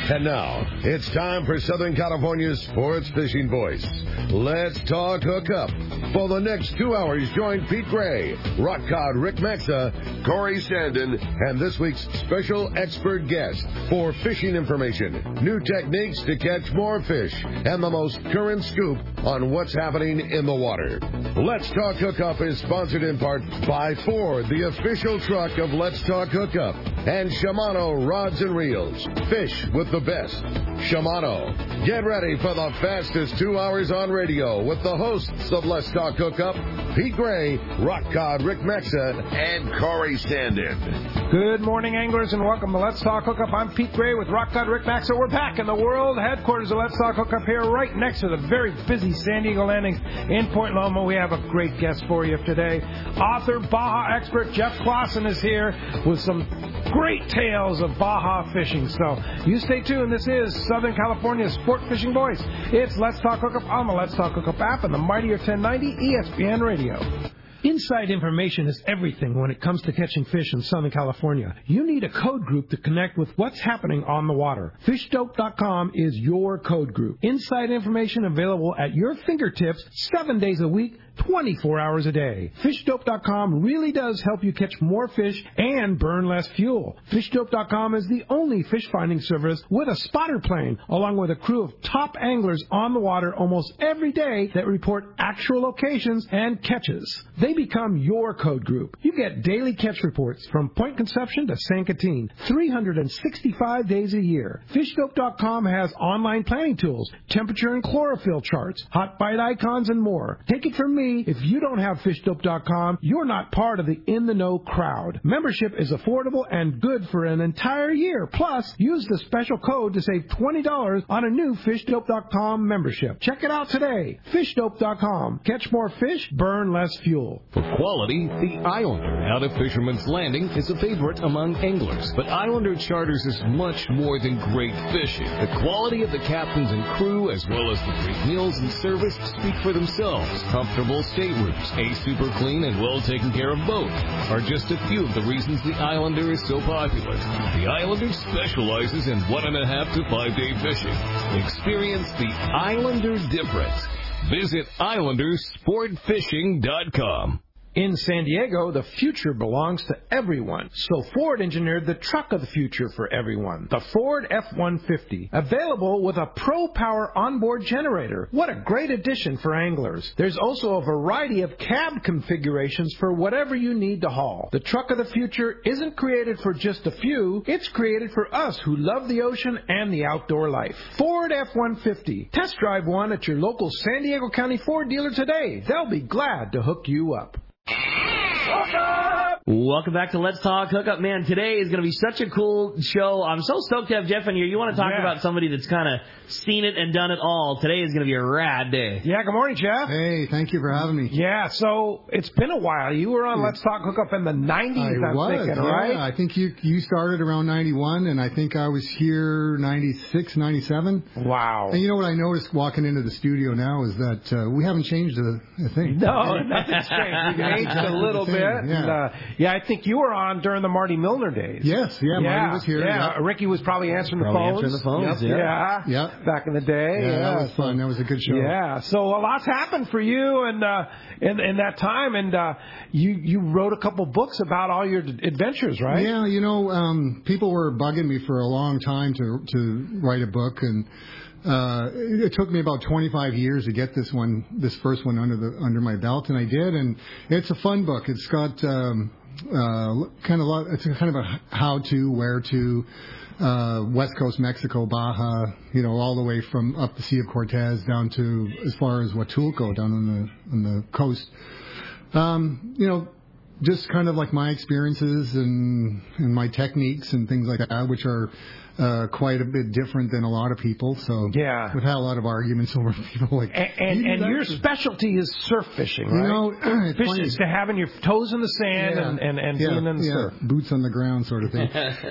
And now, it's time for Southern California's sports fishing voice. Let's talk hookup. For the next 2 hours, join Pete Gray, Rock Cod Rick Maxa, Corey Sandin, and this week's special expert guest for fishing information, new techniques to catch more fish, and the most current scoop on what's happening in the water. Let's Talk Hookup is sponsored in part by Ford, the official truck of Let's Talk Hookup, and Shimano Rods and Reels. Fish with the best. Shimano. Get ready for the fastest 2 hours on radio with the hosts of Let's Talk Hookup, Pete Gray, Rock Cod Rick Maxa, and Corey Sandin. Good morning, anglers, and welcome to Let's Talk Hookup. I'm Pete Gray with Rock Cod Rick Maxa. We're back in the world headquarters of Let's Talk Hookup here, right next to the very busy San Diego Landings in Point Loma. We have a great guest for you today. Author, Baja expert Jeff Clausen is here with some great tales of Baja fishing. So you stay tuned. This is Southern California's sport fishing voice. It's Let's Talk Hookup on the Let's Talk Hookup app and the mightier 1090 ESPN Radio. Inside information is everything when it comes to catching fish in Southern California. You need a code group to connect with what's happening on the water. FishDope.com is your code group. Inside information available at your fingertips 7 days a week, 24 hours a day. FishDope.com really does help you catch more fish and burn less fuel. FishDope.com is the only fish finding service with a spotter plane, along with a crew of top anglers on the water almost every day that report actual locations and catches. They become your code group. You get daily catch reports from Point Conception to San Quintin, 365 days a year. FishDope.com has online planning tools, temperature and chlorophyll charts, hot bite icons, and more. Take it from me, if you don't have FishDope.com, you're not part of the in-the-know crowd. Membership is affordable and good for an entire year. Plus, use the special code to save $20 on a new FishDope.com membership. Check it out today. FishDope.com. Catch more fish, burn less fuel. For quality, the Islander out of Fisherman's Landing is a favorite among anglers. But Islander Charters is much more than great fishing. The quality of the captains and crew, as well as the great meals and service, speak for themselves. Comfortable staterooms, a super clean and well taken care of boat are just a few of the reasons the Islander is so popular. The Islander specializes in 1.5 to 5 day fishing. Experience the Islander difference. Visit IslanderSportFishing.com. In San Diego, the future belongs to everyone. So Ford engineered the truck of the future for everyone, the Ford F-150, available with a Pro Power onboard generator. What a great addition for anglers. There's also a variety of cab configurations for whatever you need to haul. The truck of the future isn't created for just a few. It's created for us who love the ocean and the outdoor life. Ford F-150. Test drive one at your local San Diego County Ford dealer today. They'll be glad to hook you up. Welcome back to Let's Talk Hookup. Man, today is going to be such a cool show. I'm so stoked to have Jeff in here. You want to talk about somebody that's kind of seen it and done it all. Today is going to be a rad day. Yeah, good morning, Jeff. Hey, thank you for having me. Yeah, so it's been a while. You were on Let's Talk Hookup in the 90s, I'm thinking, right? I think you started around 91, and I think I was here 96, 97. Wow. And you know what I noticed walking into the studio now is that we haven't changed a thing. No, nothing's changed. We've aged a little bit. Yeah. And, I think you were on during the Marty Milner days. Yes, Marty was here. Yeah, Ricky was probably answering the phones. Yeah. Back in the day. Yeah, that was fun. That was a good show. Yeah, so a lot's happened for you and in that time, and you wrote a couple books about all your adventures, right? Yeah, people were bugging me for a long time to write a book, and it took me about 25 years to get this first one under my belt, and I did. And it's a fun book. It's got it's kind of a how-to, where-to, West Coast Mexico, Baja, all the way from up the Sea of Cortez down to as far as Huatulco down on the coast. Just kind of like my experiences and my techniques and things like that, which are quite a bit different than a lot of people. So we've had a lot of arguments over people like. And your specialty is surf fishing, right? Fishing is to having your toes in the sand and being in the surf, boots on the ground, sort of thing.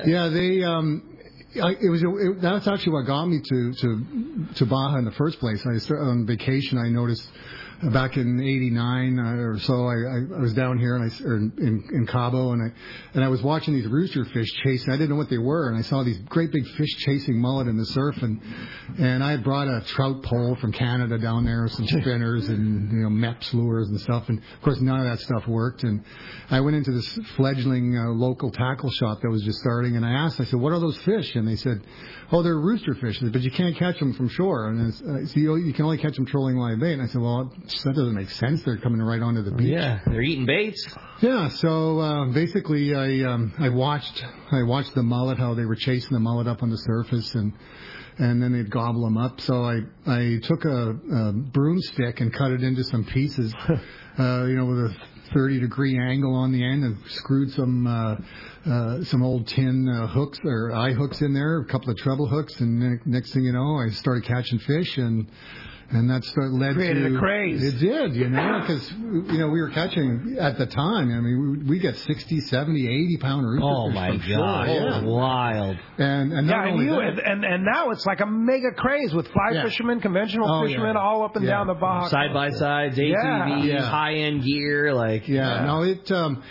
That's actually what got me to Baja in the first place. On vacation, I noticed back in '89 or so, I was down here in Cabo, and I was watching these rooster fish chasing. I didn't know what they were, and I saw these great big fish chasing mullet in the surf, and I had brought a trout pole from Canada down there, some spinners and Mepps lures and stuff, and of course none of that stuff worked. And I went into this fledgling local tackle shop that was just starting, and I said, "What are those fish?" And they said, "Oh, they're rooster fish, but you can't catch them from shore, and so you can only catch them trolling live bait." And I said, "Well, that doesn't make sense. They're coming right onto the beach." Yeah, they're eating baits. Yeah, so basically, I watched the mullet, how they were chasing the mullet up on the surface, and then they'd gobble them up. So I took a broomstick and cut it into some pieces, with a 30-degree angle on the end, and screwed some old tin hooks or eye hooks in there, a couple of treble hooks, and next thing you know, I started catching fish, and that led created a craze. It did, because we were catching at the time. I mean, we get 60, 70, 80 pound rooster Oh fish my from God, shore. Yeah. wild! And not only that, and now it's like a mega craze with fly fishermen, conventional fishermen, all up and down the Baja. Side by sides, ATVs, high end gear, No, it.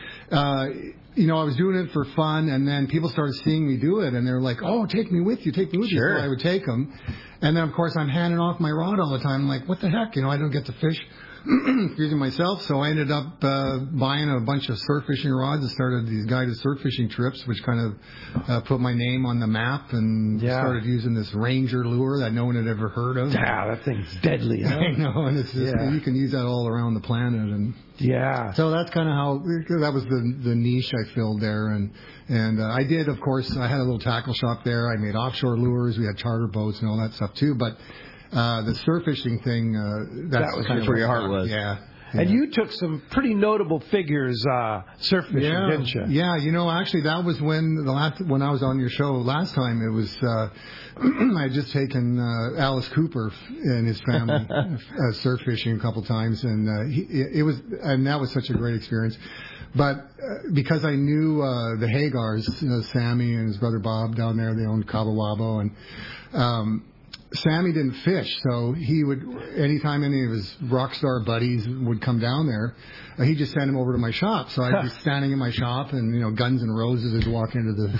I was doing it for fun, and then people started seeing me do it, and they're like, "Oh, take me with you, take me with you." So I would take them, and then of course I'm handing off my rod all the time. I'm like, "What the heck?" I don't get to fish. Excuse me, myself. So I ended up buying a bunch of surf fishing rods and started these guided surf fishing trips, which kind of put my name on the map, and started using this Ranger lure that no one had ever heard of. Yeah, that thing's deadly. Huh? I know, and it's just, you can use that all around the planet. And so that's kind of how that was the niche I filled there, and I did, of course, I had a little tackle shop there. I made offshore lures. We had charter boats and all that stuff too, but. The surf fishing thing, that was kind of where your heart was. Yeah. And you took some pretty notable figures surf fishing, didn't you? Yeah, actually that was when I was on your show last time. It was I had just taken Alice Cooper and his family surf fishing a couple times, and that was such a great experience. But because I knew the Hagars, Sammy and his brother Bob down there, they owned Cabo Wabo, and Sammy didn't fish, so he would, anytime any of his rock star buddies would come down there, he'd just send him over to my shop. So I'd be standing in my shop, and Guns N' Roses would walk into the,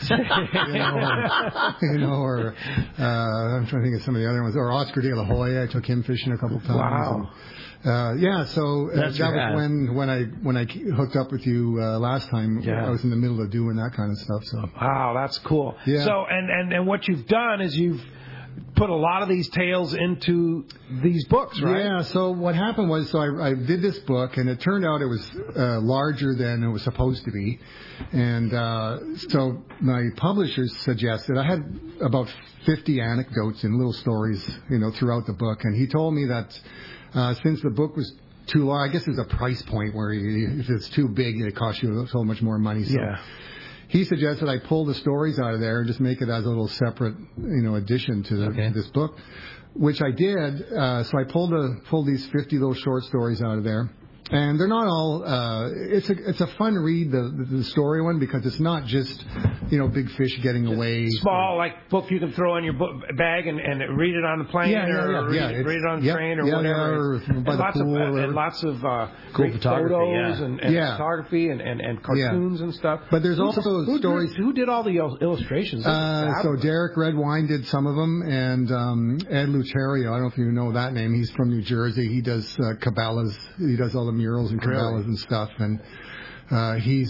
or I'm trying to think of some of the other ones, or Oscar De La Hoya. I took him fishing a couple times. Wow. And, so that was when I hooked up with you last time. I was in the middle of doing that kind of stuff. So wow, that's cool. Yeah. So and what you've done is you've put a lot of these tales into these books, right? Yeah, so what happened was, I did this book, and it turned out it was larger than it was supposed to be. And so my publishers suggested, I had about 50 anecdotes and little stories, throughout the book. And he told me that since the book was too long, I guess there's a price point where if it's too big, it costs you so much more money. So he suggested I pull the stories out of there and just make it as a little separate, addition to this book, which I did. So I pulled these 50 little short stories out of there. And they're not all. It's a fun read, the story one, because it's not just big fish getting away. Small book you can throw in your bag and read it on the plane or read it on the train or whatever. And lots of great photos and photography and cartoons and stuff. But there's also stories. Who did all the illustrations? So Derek Redwine did some of them, and Ed Lucerio. I don't know if you know that name. He's from New Jersey. He does Cabela's. He does all the murals and Cabela's and stuff, and he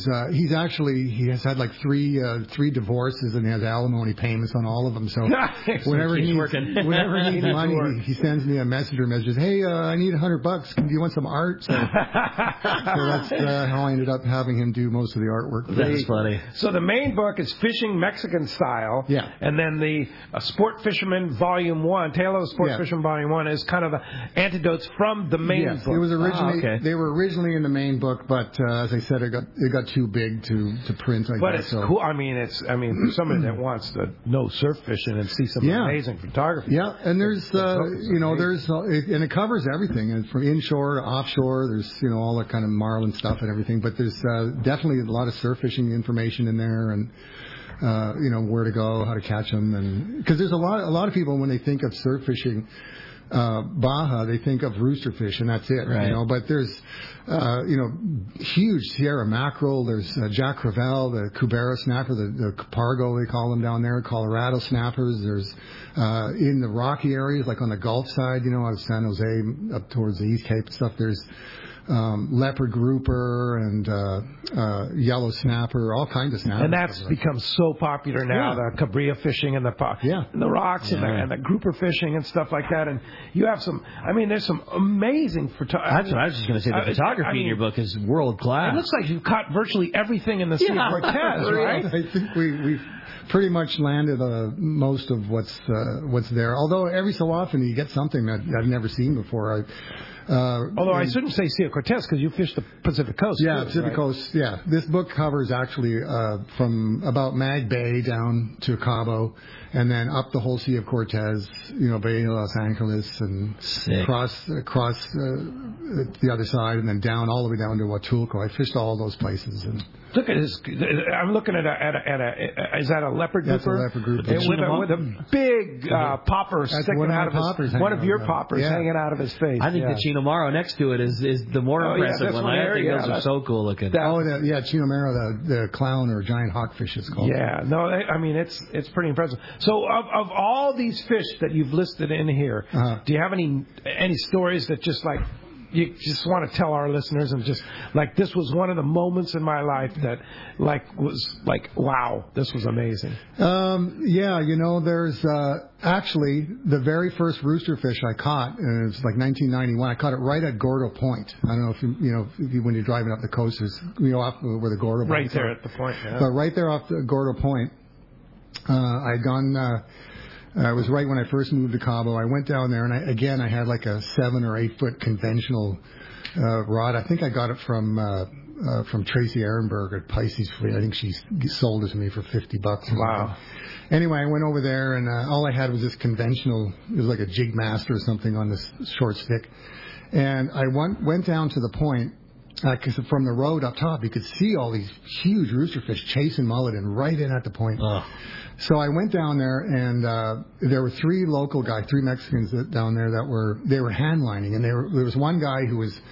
has had like three divorces and has alimony payments on all of them. So whenever he needs money, he sends me a messenger message. Hey, I need $100. Do you want some art? So that's how I ended up having him do most of the artwork. That's funny. So the main book is Fishing Mexican Style. Yeah. And then the Sport Fisherman Volume 1, Tale of the Sport Fisherman Volume 1 is kind of the anecdotes from the main book. It was originally they were originally in the main book, but as I said, it got too big to print. But it's cool. I mean, for somebody that wants to know surf fishing and see some amazing photography. Yeah, and there's and it covers everything, and from inshore to offshore. There's all that kind of marlin stuff and everything. But there's definitely a lot of surf fishing information in there, and where to go, how to catch them, and because there's a lot of people when they think of surf fishing. Baja, they think of roosterfish, and that's it. Right. You know, but there's huge Sierra mackerel. There's Jack Crevalle, the Cubera snapper, the Capargo they call them down there. Colorado snappers. There's in the rocky areas, like on the Gulf side, you know, out of San Jose up towards the East Cape and stuff. There's leopard grouper and yellow snapper, all kinds of snappers. And that's become so popular now, the cabria fishing and the rocks and the grouper fishing and stuff like that. And you have there's some amazing photography. That's what I was just going to say. The photography in your book is world class. It looks like you've caught virtually everything in the Sea of Cortez, right? I think we've pretty much landed most of what's there. Although every so often you get something that I've never seen before. Although I shouldn't say Sea of Cortez because you fished the Pacific Coast. Yeah, Pacific Coast. Yeah, this book covers actually from about Mag Bay down to Cabo, and then up the whole Sea of Cortez. You know, Bay of Los Angeles, and across the other side, and then down all the way down to Huatulco. I fished all those places. And look at this. I'm looking at is that a leopard grouper? That's a leopard grouper. With a big popper sticking out of his, one of your poppers hanging out of his face. I think the Chinomaro next to it is the more impressive one. I think those are so cool looking. Chinomaro, the clown or giant hawkfish it's called. Yeah, no, I mean it's pretty impressive. So of all these fish that you've listed in here, do you have any stories that just like you just want to tell our listeners and just like this was one of the moments in my life that was wow, this was amazing? There's actually the very first roosterfish I caught, and it was like 1991. I caught it right at Gordo Point. I don't know if you when you're driving up the coast, there's off where the Gordo right there at the point. Yeah. But right there off the Gordo Point, I'd gone. It was right when I first moved to Cabo. I went down there, and I had like a 7 or 8 foot conventional rod. I think I got it from Tracy Ehrenberg at Pisces Fleet. I think she sold it to me for $50. Wow. Anyway, I went over there, and all I had was this conventional. It was like a jig master or something on this short stick. And I went down to the point, because from the road up top, you could see all these huge roosterfish chasing mullet and right in at the point. Oh. So I went down there, and there were 3 local guys, 3 Mexicans down there that were hand lining, and there was one guy who was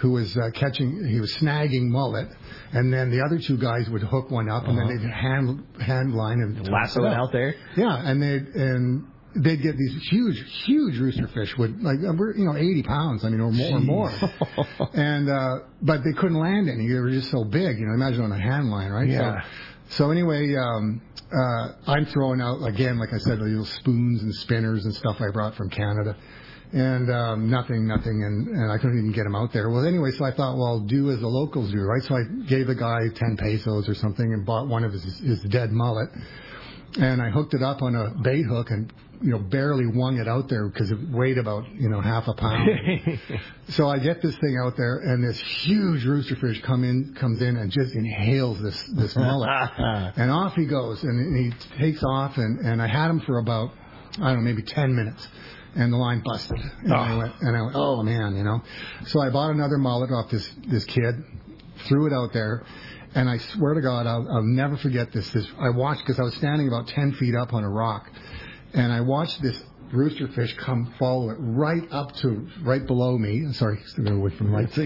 snagging mullet, and then the other 2 guys would hook one up, and then they'd hand line and lasso it out there. Yeah, and they'd get these huge roosterfish with 80 pounds, or more. And but they couldn't land any. They were just so big. Imagine on a hand line, right? Yeah. So anyway, I'm throwing out again, like I said, the little spoons and spinners and stuff I brought from Canada, and nothing, and I couldn't even get them out there. Well, anyway, so I thought, well, I'll do as the locals do, right? So I gave the guy 10 pesos or something and bought one of his dead mullet, and I hooked it up on a bait hook and barely wung it out there because it weighed about half a pound. So I get this thing out there, and this huge roosterfish comes in and just inhales this mullet, and off he goes, and he takes off, and I had him for about maybe 10 minutes. And the line busted. And I went, oh man, So I bought another mullet off this kid, threw it out there, and I swear to God, I'll never forget this. I watched, because I was standing about 10 feet up on a rock, and I watched this roosterfish follow it right below me. Sorry, still going away from the light.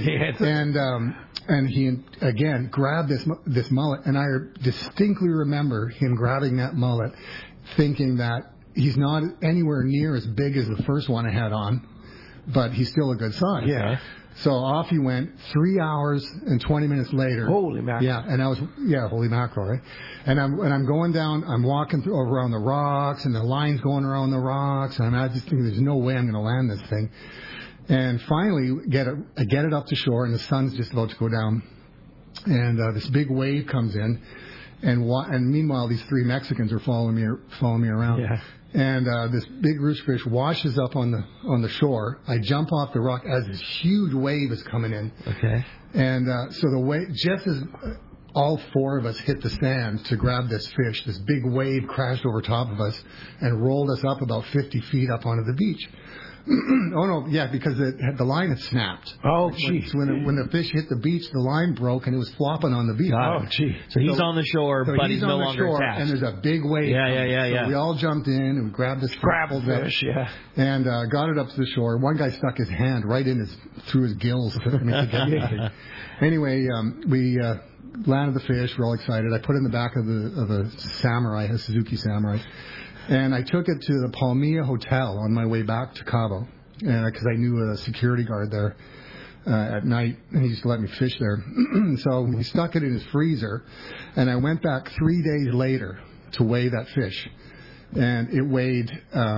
And he again grabbed this mullet, and I distinctly remember him grabbing that mullet, thinking that he's not anywhere near as big as the first one I had on, but he's still a good size. Yeah. So off he went. 3 hours and 20 minutes later. Holy mackerel! Yeah, and holy mackerel, right? And I'm going down. I'm walking around the rocks, and the line's going around the rocks, and I just think there's no way I'm going to land this thing. And finally, I get it up to shore, and the sun's just about to go down, and this big wave comes in, and meanwhile these 3 Mexicans are following me around. Yeah. And this big roosterfish washes up on the shore. I jump off the rock as this huge wave is coming in. Okay. And so the wave, just as all four of us hit the sand to grab this fish. This big wave crashed over top of us and rolled us up about 50 feet up onto the beach. Oh, no, yeah, because the line had snapped. Oh, geez. When the fish hit the beach, the line broke, and it was flopping on the beach. Oh, gee. So he's on the shore, but he's no longer attached. And there's a big wave. Yeah. So we all jumped in and we grabbed this Grapple fish, and got it up to the shore. One guy stuck his hand right through his gills to get the thing. Anyway, we landed the fish. We're all excited. I put it in the back of a Samurai, a Suzuki Samurai. And I took it to the Palmilla Hotel on my way back to Cabo, because I knew a security guard there at night, and he used to let me fish there. So he stuck it in his freezer, and I went back 3 days later to weigh that fish, and it weighed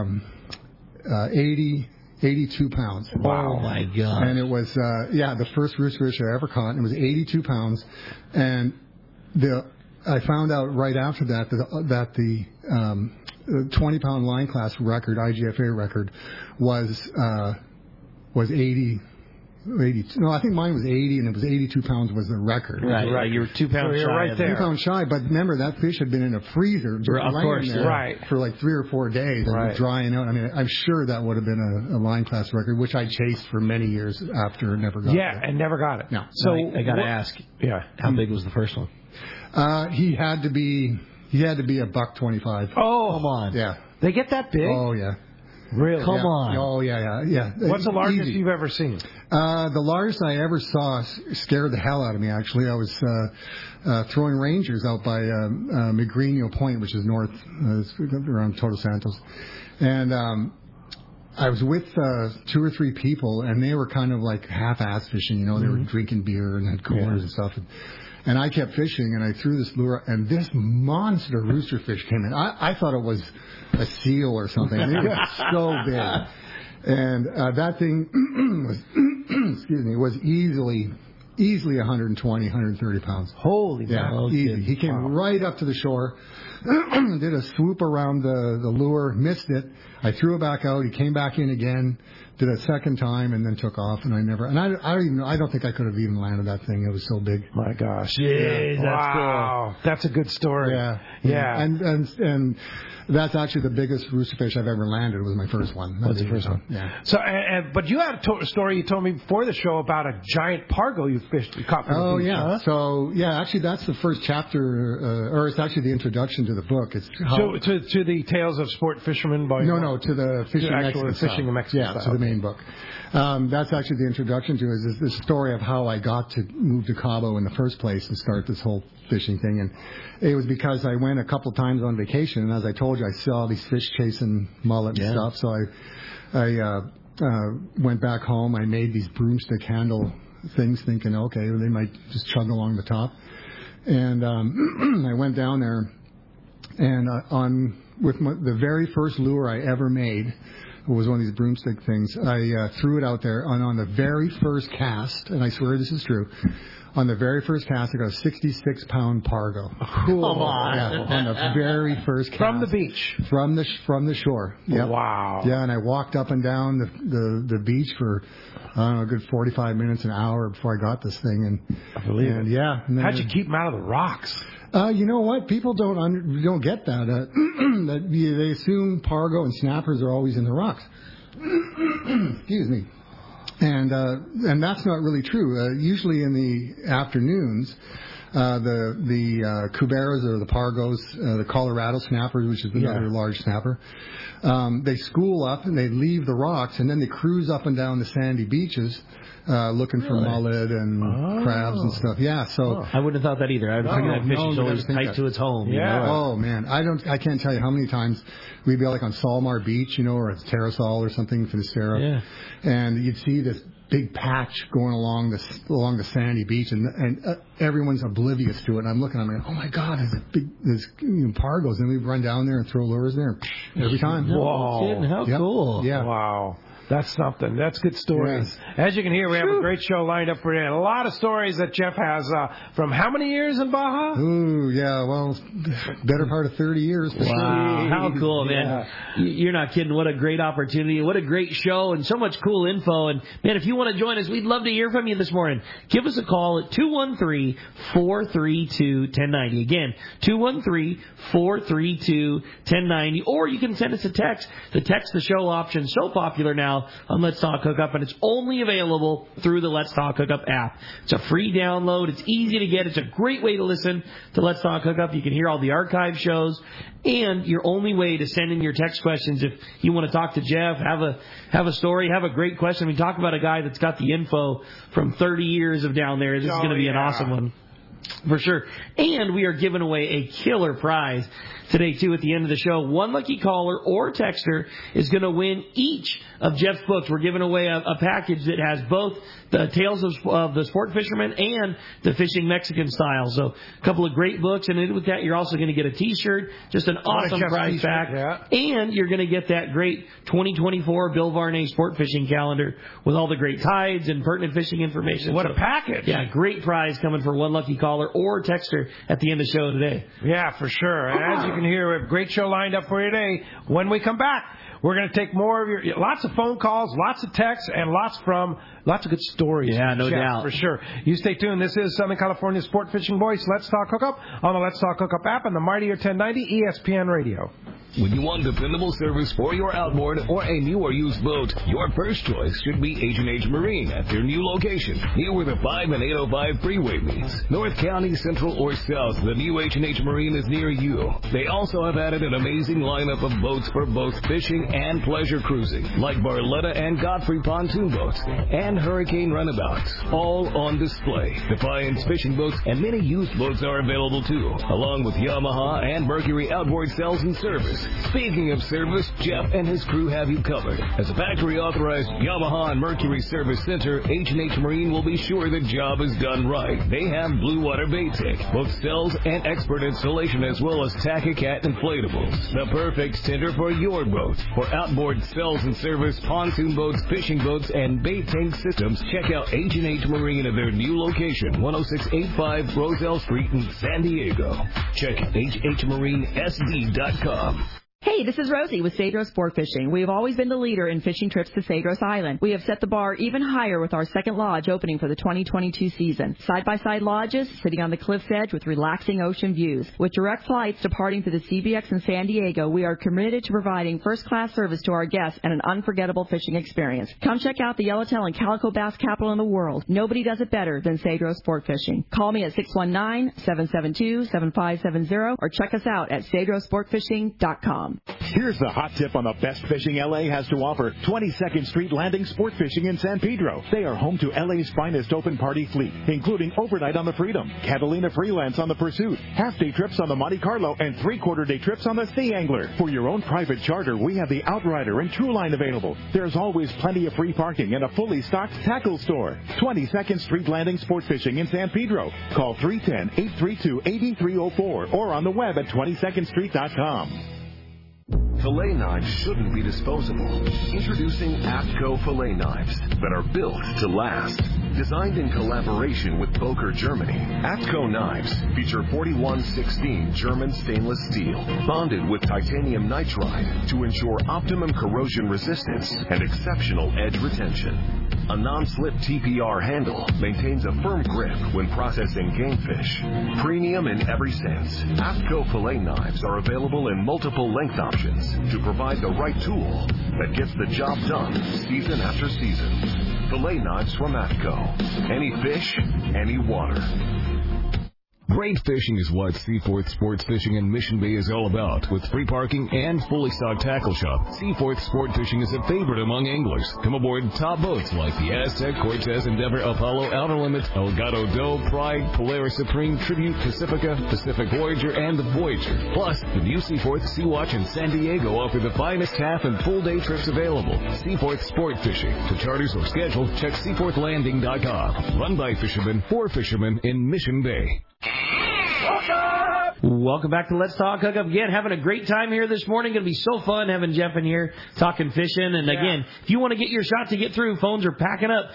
82 pounds. Wow. Oh, my God. And it was, the first rooster fish I ever caught, and it was 82 pounds. And I found out right after that the 20-pound line class record, IGFA record, was 80. No, I think mine was 80, and it was 82 pounds was the record. Right. You were 2 pounds shy. You're right there. 2 pounds shy, but remember that fish had been in a freezer, just laying there for like 3 or 4 days, and it was drying out. I mean, I'm sure that would have been a line class record, which I chased for many years after, and never got it. Yeah, and never got it. No. So I got to ask, how big was the first one? He had to be $125. Oh, come on. Yeah. They get that big? Oh, yeah. Really? Come on. Oh, yeah. What's the largest you've ever seen? The largest I ever saw scared the hell out of me, actually. I was throwing rangers out by Migrinio Point, which is north, around Todos Santos. And I was with 2 or 3 people, and they were kind of like half-ass fishing. They were drinking beer and had coolers and stuff. And I kept fishing, and I threw this lure, and this monster rooster fish came in. I thought it was a seal or something. It was so big. And that thing was easily 120, 130 pounds. Holy cow. Easy. He came right up to the shore, did a swoop around the lure, missed it. I threw it back out. He came back in again, did a second time, and then took off. And I don't think I could have even landed that thing. It was so big. My gosh. Jeez, that's cool. That's a good story. Yeah. And that's actually the biggest rooster fish I've ever landed. Was my first one. That's the first one. Yeah. So, but you had a story you told me before the show about a giant pargo you caught from the beach. Yeah. Huh? So actually that's the first chapter, or it's actually the introduction to the book. It's to the Tales of Sport Fishermen by No, to the Fishing Mexican Fishing in Mexico. Yeah, to the main book. That's actually the introduction to it. Is this story of how I got to move to Cabo in the first place and start this whole fishing thing. And it was because I went a couple times on vacation, and as I told you, I saw these fish chasing mullet and stuff. So I went back home. I made these broomstick handle things, thinking, okay, they might just chug along the top. And I went down there, and the very first lure I ever made was one of these broomstick things. I threw it out there, and on the very first cast, and I swear this is true, on the very first cast, I got a 66-pound pargo. Cool. Come on. Yeah, on the very first cast. From the beach? From the shore. Yep. Wow. Yeah, and I walked up and down the beach for, I don't know, a good 45 minutes, an hour before I got this thing. And I believe it. Yeah. And how'd you keep them out of the rocks? You know what? People don't get that. That they assume pargo and snappers are always in the rocks. Excuse me. And that's not really true. Usually in the afternoons, the cuberas or the pargos, the Colorado snappers, which is another large snapper, they school up and they leave the rocks, and then they cruise up and down the sandy beaches looking for mullet and crabs and stuff. Yeah, so I wouldn't have thought that either. I would have figured that fish is always tight to its home. Yeah. You know? Oh man, I can't tell you how many times we'd be like on Salmar Beach, or it's Terrasol or something, Finisterra, and you'd see this big patch going along the sandy beach, and everyone's oblivious to it. And I'm looking, I'm like, oh my God, there's pargos, and we'd run down there and throw lures there every time. Whoa, how cool! Yeah, wow. That's something. That's good stories. Yeah. As you can hear, we have a great show lined up for you. And a lot of stories that Jeff has from how many years in Baja? Ooh, yeah, well, better part of 30 years. For wow, sure. How cool, man. Yeah. You're not kidding. What a great opportunity. What a great show and so much cool info. And, man, if you want to join us, we'd love to hear from you this morning. Give us a call at 213-432-1090. Again, 213-432-1090. Or you can send us a text. The text the show option is so popular now on Let's Talk Hookup, and it's only available through the Let's Talk Hookup app. It's a free download. It's easy to get. It's a great way to listen to Let's Talk Hookup. You can hear all the archive shows, and your only way to send in your text questions if you want to talk to Jeff, have a story, have a great question. We talk about a guy that's got the info from 30 years of down there. This is going to be an awesome one. For sure. And we are giving away a killer prize today, too, at the end of the show. One lucky caller or texter is going to win each of Jeff's books. We're giving away a package that has both the Tales of the Sport Fisherman and the Fishing Mexican Style. So a couple of great books. And with that, you're also going to get a T-shirt, just an awesome prize pack. Yeah. And you're going to get that great 2024 Bill Varney Sport Fishing Calendar with all the great tides and pertinent fishing information. What a package. Yeah, great prize coming for one lucky caller or texter at the end of the show today. Yeah, for sure. And as you can hear, we have a great show lined up for you today. When we come back, we're going to take more of lots of phone calls, lots of texts, and lots of good stories. Yeah, no doubt. For sure. You stay tuned. This is Southern California Sport Fishing Voice. Let's Talk Hookup on the Let's Talk Hookup app and the Mightier 1090 ESPN Radio. When you want dependable service for your outboard or a new or used boat, your first choice should be H&H Marine at their new location, near where the 5 and 805 freeway meets. North County, Central, or South, the new H&H Marine is near you. They also have added an amazing lineup of boats for both fishing and pleasure cruising, like Barletta and Godfrey pontoon boats, and Hurricane runabouts, all on display. Defiance fishing boats and many used boats are available too, along with Yamaha and Mercury outboard sales and service. Speaking of service, Jeff and his crew have you covered. As a factory-authorized Yamaha and Mercury Service Center, H&H Marine will be sure the job is done right. They have Blue Water Bait Tank, both cells and expert installation, as well as Tack-A-Cat inflatables. The perfect center for your boat. For outboard cells and service, pontoon boats, fishing boats, and bait tank systems, check out H&H Marine at their new location, 10685 Roselle Street in San Diego. Check hhmarinesd.com. Hey, this is Rosie with Cedros Sport Fishing. We have always been the leader in fishing trips to Cedros Island. We have set the bar even higher with our second lodge opening for the 2022 season. Side-by-side lodges sitting on the cliff's edge with relaxing ocean views. With direct flights departing to the CBX in San Diego, we are committed to providing first-class service to our guests and an unforgettable fishing experience. Come check out the Yellowtail and Calico Bass capital in the world. Nobody does it better than Cedros Sport Fishing. Call me at 619-772-7570 or check us out at cedrosportfishing.com. Here's the hot tip on the best fishing LA has to offer. 22nd Street Landing Sport Fishing in San Pedro. They are home to LA's finest open party fleet, including overnight on the Freedom, Catalina Freelance on the Pursuit, half-day trips on the Monte Carlo, and three-quarter-day trips on the Sea Angler. For your own private charter, we have the Outrider and Trueline available. There's always plenty of free parking and a fully stocked tackle store. 22nd Street Landing Sport Fishing in San Pedro. Call 310-832-8304 or on the web at 22ndstreet.com. Fillet knives shouldn't be disposable. Introducing APCO fillet knives that are built to last. Designed in collaboration with Boker, Germany, APCO knives feature 4116 German stainless steel, bonded with titanium nitride to ensure optimum corrosion resistance and exceptional edge retention. A non-slip TPR handle maintains a firm grip when processing game fish. Premium in every sense, APCO fillet knives are available in multiple length options to provide the right tool that gets the job done season after season. Fillet knives from APCO. Any fish, any water. Great fishing is what Seaforth Sports Fishing in Mission Bay is all about. With free parking and fully stocked tackle shop, Seaforth Sport Fishing is a favorite among anglers. Come aboard top boats like the Aztec, Cortez, Endeavor, Apollo, Outer Limits, Elgato Doe, Pride, Polaris Supreme, Tribute, Pacifica, Pacific Voyager, and the Voyager. Plus, the new Seaforth Sea Watch in San Diego offer the finest half and full day trips available. Seaforth Sport Fishing. To charters or schedule, check seaforthlanding.com. Run by fishermen for fishermen in Mission Bay. Hook up! Welcome back to Let's Talk Hookup. Again, having a great time here this morning. Going to be so fun having Jeff in here talking fishing. And again, if you want to get your shot to get through, phones are packing up.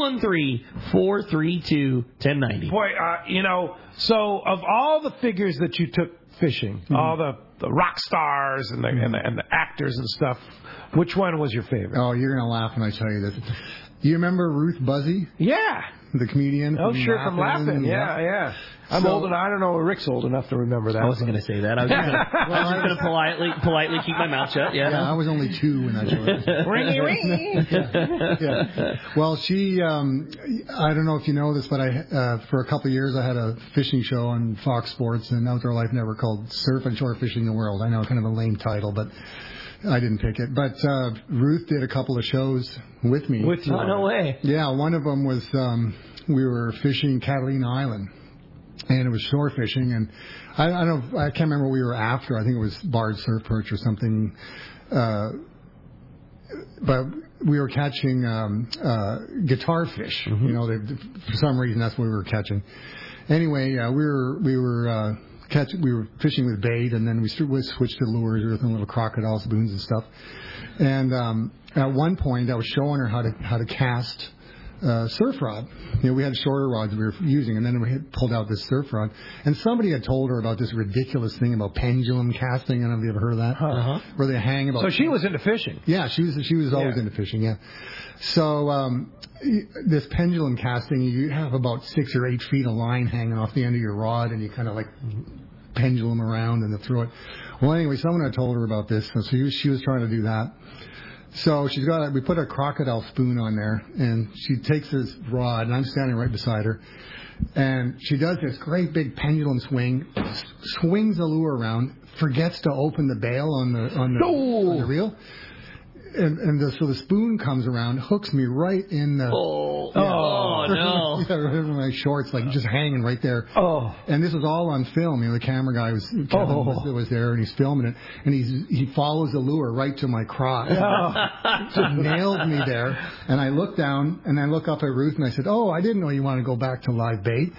213-432-1090. Boy, so of all the figures that you took fishing, all the rock stars and the actors and stuff, which one was your favorite? Oh, you're going to laugh when I tell you this. You remember Ruth Buzzy? Yeah. The comedian? Oh, sure, from Laughing. Yeah. I'm old enough. I don't know. Rick's old enough to remember that. I wasn't going to say that. I was just going to politely keep my mouth shut. Yeah. I was only 2 when I joined. Ringy. Yeah. Well, she, I don't know if you know this, but for a couple of years I had a fishing show on Fox Sports and Outdoor Life Network called Surf and Shore Fishing the World. I know, kind of a lame title, but I didn't pick it. But Ruth did a couple of shows with me. With you? Oh, no way. Yeah, one of them was we were fishing Catalina Island. And it was shore fishing, and I can't remember what we were after. I think it was barred surf perch or something. But we were catching guitar fish. Mm-hmm. For some reason that's what we were catching. Anyway, we were fishing with bait, and then we switched to lures with little crocodile spoons and stuff. And at one point, I was showing her how to cast. Surf rod. We had shorter rods we were using, and then we pulled out this surf rod. And somebody had told her about this ridiculous thing about pendulum casting. I don't know if you ever heard of that. Uh-huh. Where they hang about. So she was into fishing. Yeah, she was always into fishing. Yeah. So this pendulum casting, you have about 6 or 8 feet of line hanging off the end of your rod, and you kind of like pendulum around and throw it. Well, anyway, someone had told her about this, so she was trying to do that. So we put a crocodile spoon on there, and she takes this rod, and I'm standing right beside her, and she does this great big pendulum swing, swings the lure around, forgets to open the bail on the reel, so the spoon comes around, hooks me right in the... no. Yeah, right in my shorts, like just hanging right there. Oh. And this was all on film. The camera guy was there, and he's filming it, and he follows the lure right to my crotch. Just nailed me there. And I look down, and I look up at Ruth, and I said, "Oh, I didn't know you want to go back to live bait."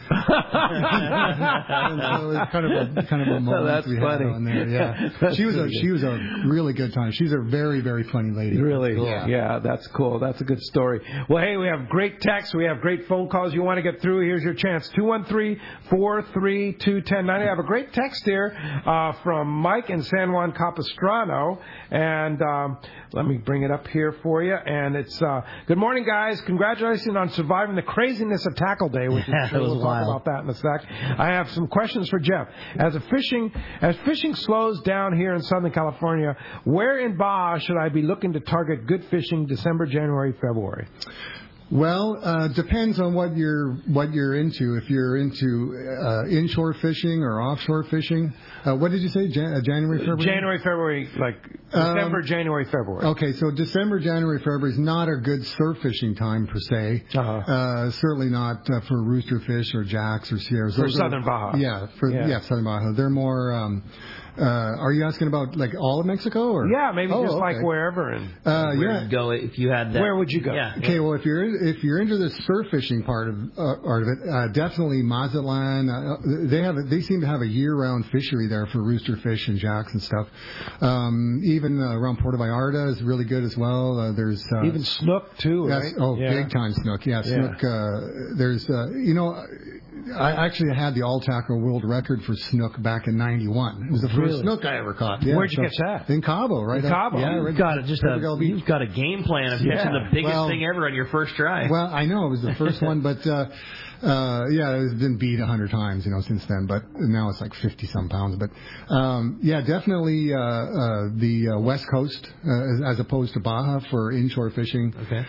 And so it was kind of a moment that's we funny. had on there. Yeah, she was a really good time. She's a very, very funny lady. Really? Cool. Yeah, that's cool. That's a good story. Well, hey, we have great texts. We have great phone calls. You want to get through, here's your chance. 213-432-1090. I have a great text here from Mike in San Juan Capistrano. And let me bring it up here for you. And it's, good morning, guys. Congratulations on surviving the craziness of Tackle Day, which is we'll talk about that in a sec. I have some questions for Jeff. As fishing slows down here in Southern California, where in Baja should I be looking to target good fishing December, January, February? Well, depends on what you're into. If you're into inshore fishing or offshore fishing, what did you say? January, February? January, February, like December, January, February. Okay, so December, January, February is not a good surf fishing time per se. Certainly not for rooster fish or jacks or sierras. For Southern Baja. Yeah, Southern Baja. They're more. Are you asking about like all of Mexico, or? Yeah, maybe like wherever. And where would you go if you had that? Where would you go? Yeah. Okay, well, if you're into the surf fishing part of it, definitely Mazatlan. They seem to have a year-round fishery there for rooster fish and jacks and stuff. Even around Puerto Vallarta is really good as well. There's even snook too, right? Oh, big time snook. Yeah, snook. There's I actually had the all-tackle world record for snook back in '91. It was the first snook I ever caught. Yeah, Where'd you catch that? In Cabo, right? In Cabo. Yeah, You've got a game plan of catching the biggest thing ever on your first try. Well, I know it was the first one, but it's been beat 100 times, since then. But now it's like 50-some pounds. But definitely the West Coast as opposed to Baja for inshore fishing. Okay.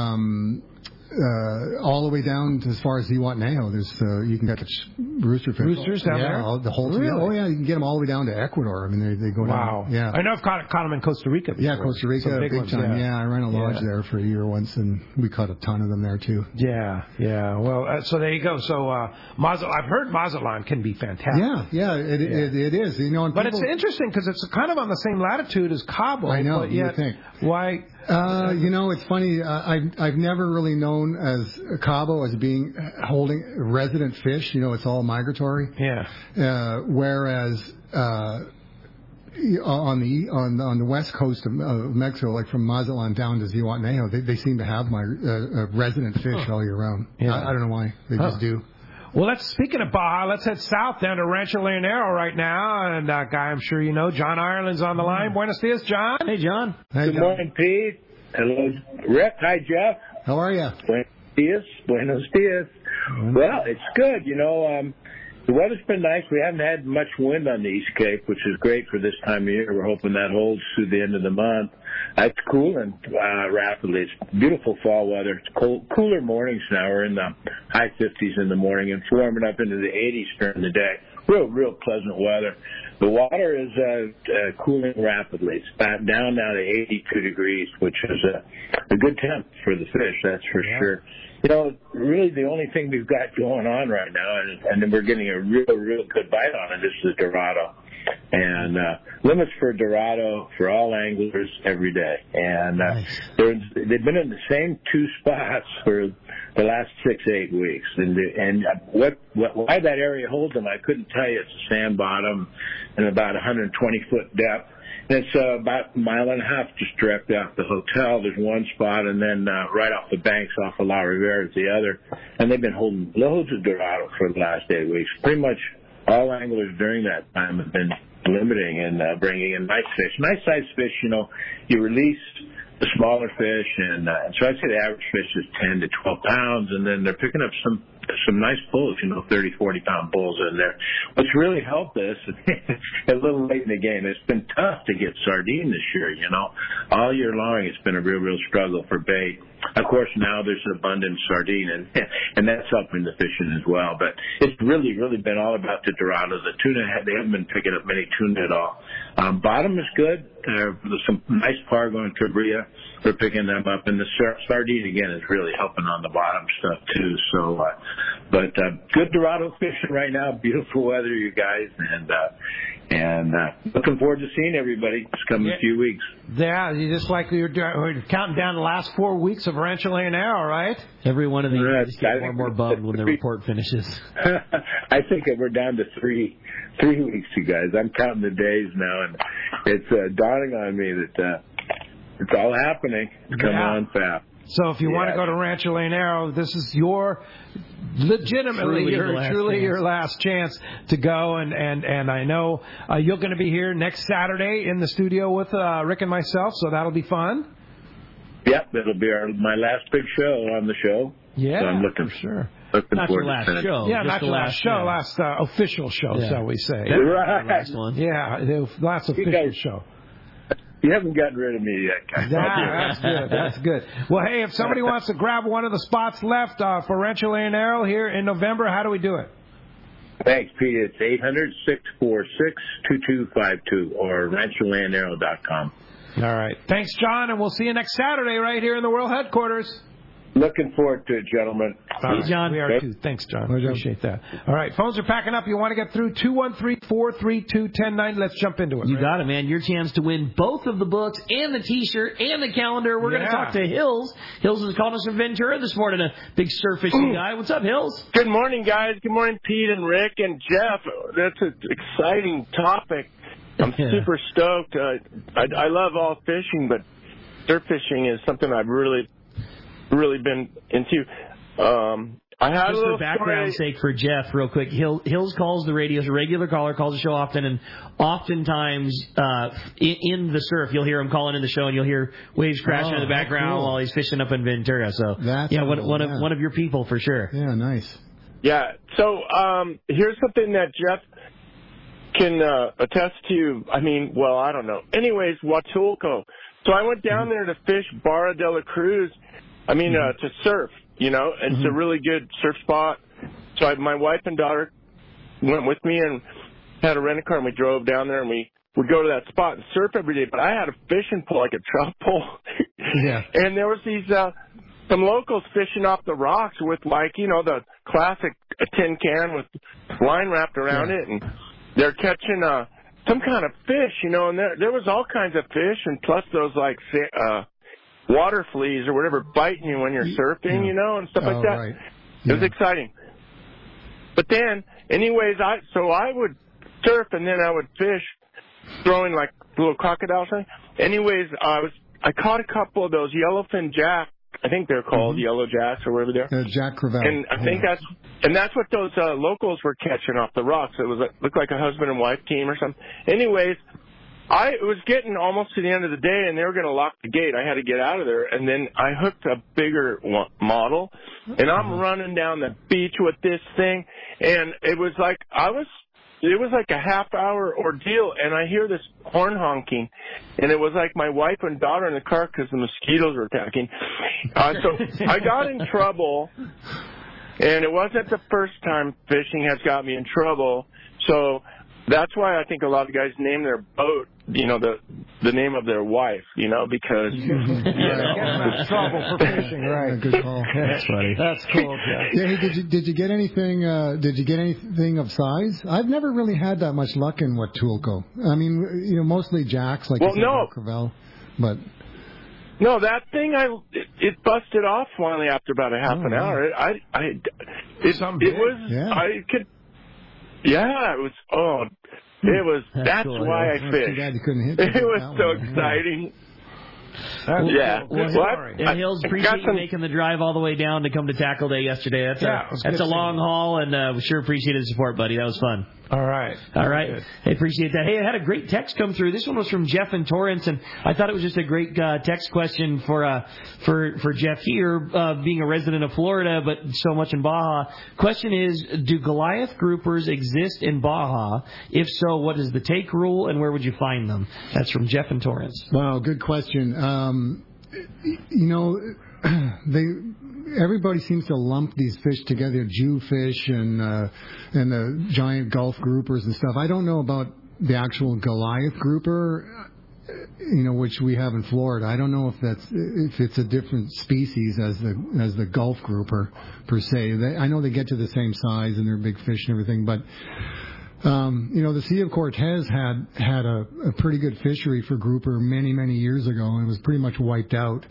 All the way down to as far as Zihuatanejo, there's you can catch rooster fish. Roosters down there? The whole really? Oh yeah, you can get them all the way down to Ecuador. I mean, they go down. Wow. Yeah. I know I've caught them in Costa Rica before. Yeah, Costa Rica, big ones, time. Yeah, I ran a lodge there for a year once, and we caught a ton of them there too. Yeah. Well, so there you go. So I've heard Mazatlan can be fantastic. It is. But it's interesting because it's kind of on the same latitude as Cabo. I know. But yet, you think. Why? It's funny. I've never really known as Cabo as being holding resident fish. It's all migratory. Yeah. Whereas on the west coast of Mexico, like from Mazatlan down to Zihuatanejo, they seem to have resident fish all year round. Yeah. I don't know why. They just do. Well, speaking of Baja, let's head south down to Rancho Leonero right now. And a guy I'm sure you know, John Ireland's on the line. Buenos dias, John. Hey, John. Hey, Good morning, Pete. Hello, Rick. Hi, Jeff. How are you? Buenos dias. Well, it's good. The weather's been nice. We haven't had much wind on the East Cape, which is great for this time of year. We're hoping that holds through the end of the month. It's cooling rapidly. It's beautiful fall weather. It's cooler mornings now. We're in the high 50s in the morning and warming up into the 80s during the day. Real pleasant weather. The water is cooling rapidly. It's down now to 82 degrees, which is a good temp for the fish, that's for sure. Really the only thing we've got going on right now, and we're getting a real good bite on it, is the Dorado. And limits for Dorado for all anglers every day. And they've been in the same two spots for the last 6-8 weeks. And why that area holds them, I couldn't tell you. It's a sand bottom and about 120-foot depth. And it's about a mile and a half just direct off the hotel. There's one spot, and then right off the banks off of La Rivera is the other. And they've been holding loads of Dorado for the last 8 weeks. Pretty much all anglers during that time have been limiting and bringing in nice fish. Nice-sized fish, you release the smaller fish, and so I'd say the average fish is 10 to 12 pounds, and then they're picking up some nice bulls, 30, 40-pound bulls in there. What's really helped us, a little late in the game, it's been tough to get sardine this year, All year long it's been a real struggle for bait. Of course, now there's an abundant sardine, and that's helping the fishing as well. But it's really been all about the Dorado. The tuna, they haven't been picking up many tuna at all. Bottom is good. There's some nice par going to Bria. We're picking them up. And the sardine, again, is really helping on the bottom stuff, too. So, but good Dorado fishing right now. Beautiful weather, you guys. And looking forward to seeing everybody this coming few weeks. Yeah, just like we're counting down the last 4 weeks of Rancho Leonero, right? Every one of these guys get more and more bummed when the report finishes. I think we're down to three weeks, you guys. I'm counting the days now, and it's dawning on me that it's all happening. It's coming on fast. So if you want to go to Rancho Leonero, this is your truly your last chance to go. And I know you're going to be here next Saturday in the studio with Rick and myself, so that'll be fun. Yep, it'll be my last big show on the show. Yeah, so I'm looking sure. Not your last show. Yeah, not your last show. Last official show, shall we say. Right. Last one. Yeah, the last official show. You haven't gotten rid of me yet, guys. That's good. That's good. Well, hey, if somebody wants to grab one of the spots left for Rancho Leonero here in November, how do we do it? Thanks, Pete. It's 800-646-2252 or rancholeonero.com. All right. Thanks, John, and we'll see you next Saturday right here in the World Headquarters. Looking forward to it, gentlemen. Hey, John. We are too. Thanks, John. Appreciate that. All right. Phones are packing up. You want to get through 213-432-1090. Let's jump into it. You got it, man. Your chance to win both of the books and the T-shirt and the calendar. We're going to talk to Hills. Hills is calling us from Ventura this morning, a big surf fishing guy. What's up, Hills? Good morning, guys. Good morning, Pete and Rick and Jeff. That's an exciting topic. I'm super stoked. I love all fishing, but surf fishing is something I've really been into. I had just a little for background's sake for Jeff, real quick. Hills calls the radio. He's a regular caller, calls the show often, and oftentimes in the surf, you'll hear him calling in the show, and you'll hear waves crashing in the background while he's fishing up in Ventura. So one of your people for sure. Yeah, nice. Yeah. So here's something that Jeff can attest to. I don't know. Anyways, Huatulco. So I went down there to fish Barra de la Cruz. To surf, and it's a really good surf spot. So my wife and daughter went with me and had a rent-a-car, and we drove down there, and we would go to that spot and surf every day. But I had a fishing pole, like a trout pole. Yeah. And there was these some locals fishing off the rocks with, the classic tin can with line wrapped around it, and they're catching some kind of fish, and there was all kinds of fish, and plus those water fleas or whatever biting you when you're surfing, and stuff like that. Right. It was exciting. But then, anyways, I would surf and then I would fish, throwing like little crocodile thing. Anyways, I caught a couple of those yellowfin jack. I think they're called yellow jacks or whatever they're. Jack Crevalle. And I think that's what those locals were catching off the rocks. It looked like a husband and wife team or something. Anyways, I was getting almost to the end of the day, and they were going to lock the gate. I had to get out of there, and then I hooked a bigger model, and I'm running down the beach with this thing, and it was like a half-hour ordeal, and I hear this horn honking, and it was like my wife and daughter in the car because the mosquitoes were attacking. So I got in trouble, and it wasn't the first time fishing has got me in trouble. So that's why I think a lot of guys name their boat, the name of their wife, because trouble for fishing, right? Good call. That's funny. That's cool. Yeah. Hey, did you get anything? Did you get anything of size? I've never really had that much luck in Huatulco. I mean, mostly jacks, like Crevalle, but. No, that thing it busted off finally after about a half an hour. That's cool, why I fished. It was so exciting. And Hills, appreciate you making the drive all the way down to come to Tackle Day yesterday. That's a long haul, and we sure appreciated the support, buddy. That was fun. All right. I appreciate that. Hey, I had a great text come through. This one was from Jeff in Torrance, and I thought it was just a great text question for Jeff here, being a resident of Florida, but so much in Baja. Question is, do Goliath groupers exist in Baja? If so, what is the take rule, and where would you find them? That's from Jeff in Torrance. Wow, good question. Everybody seems to lump these fish together, Jewfish and the giant Gulf groupers and stuff. I don't know about the actual Goliath grouper, which we have in Florida. I don't know if it's a different species as the Gulf grouper per se. I know they get to the same size and they're big fish and everything, but the Sea of Cortez had a pretty good fishery for grouper many, many years ago, and it was pretty much wiped out.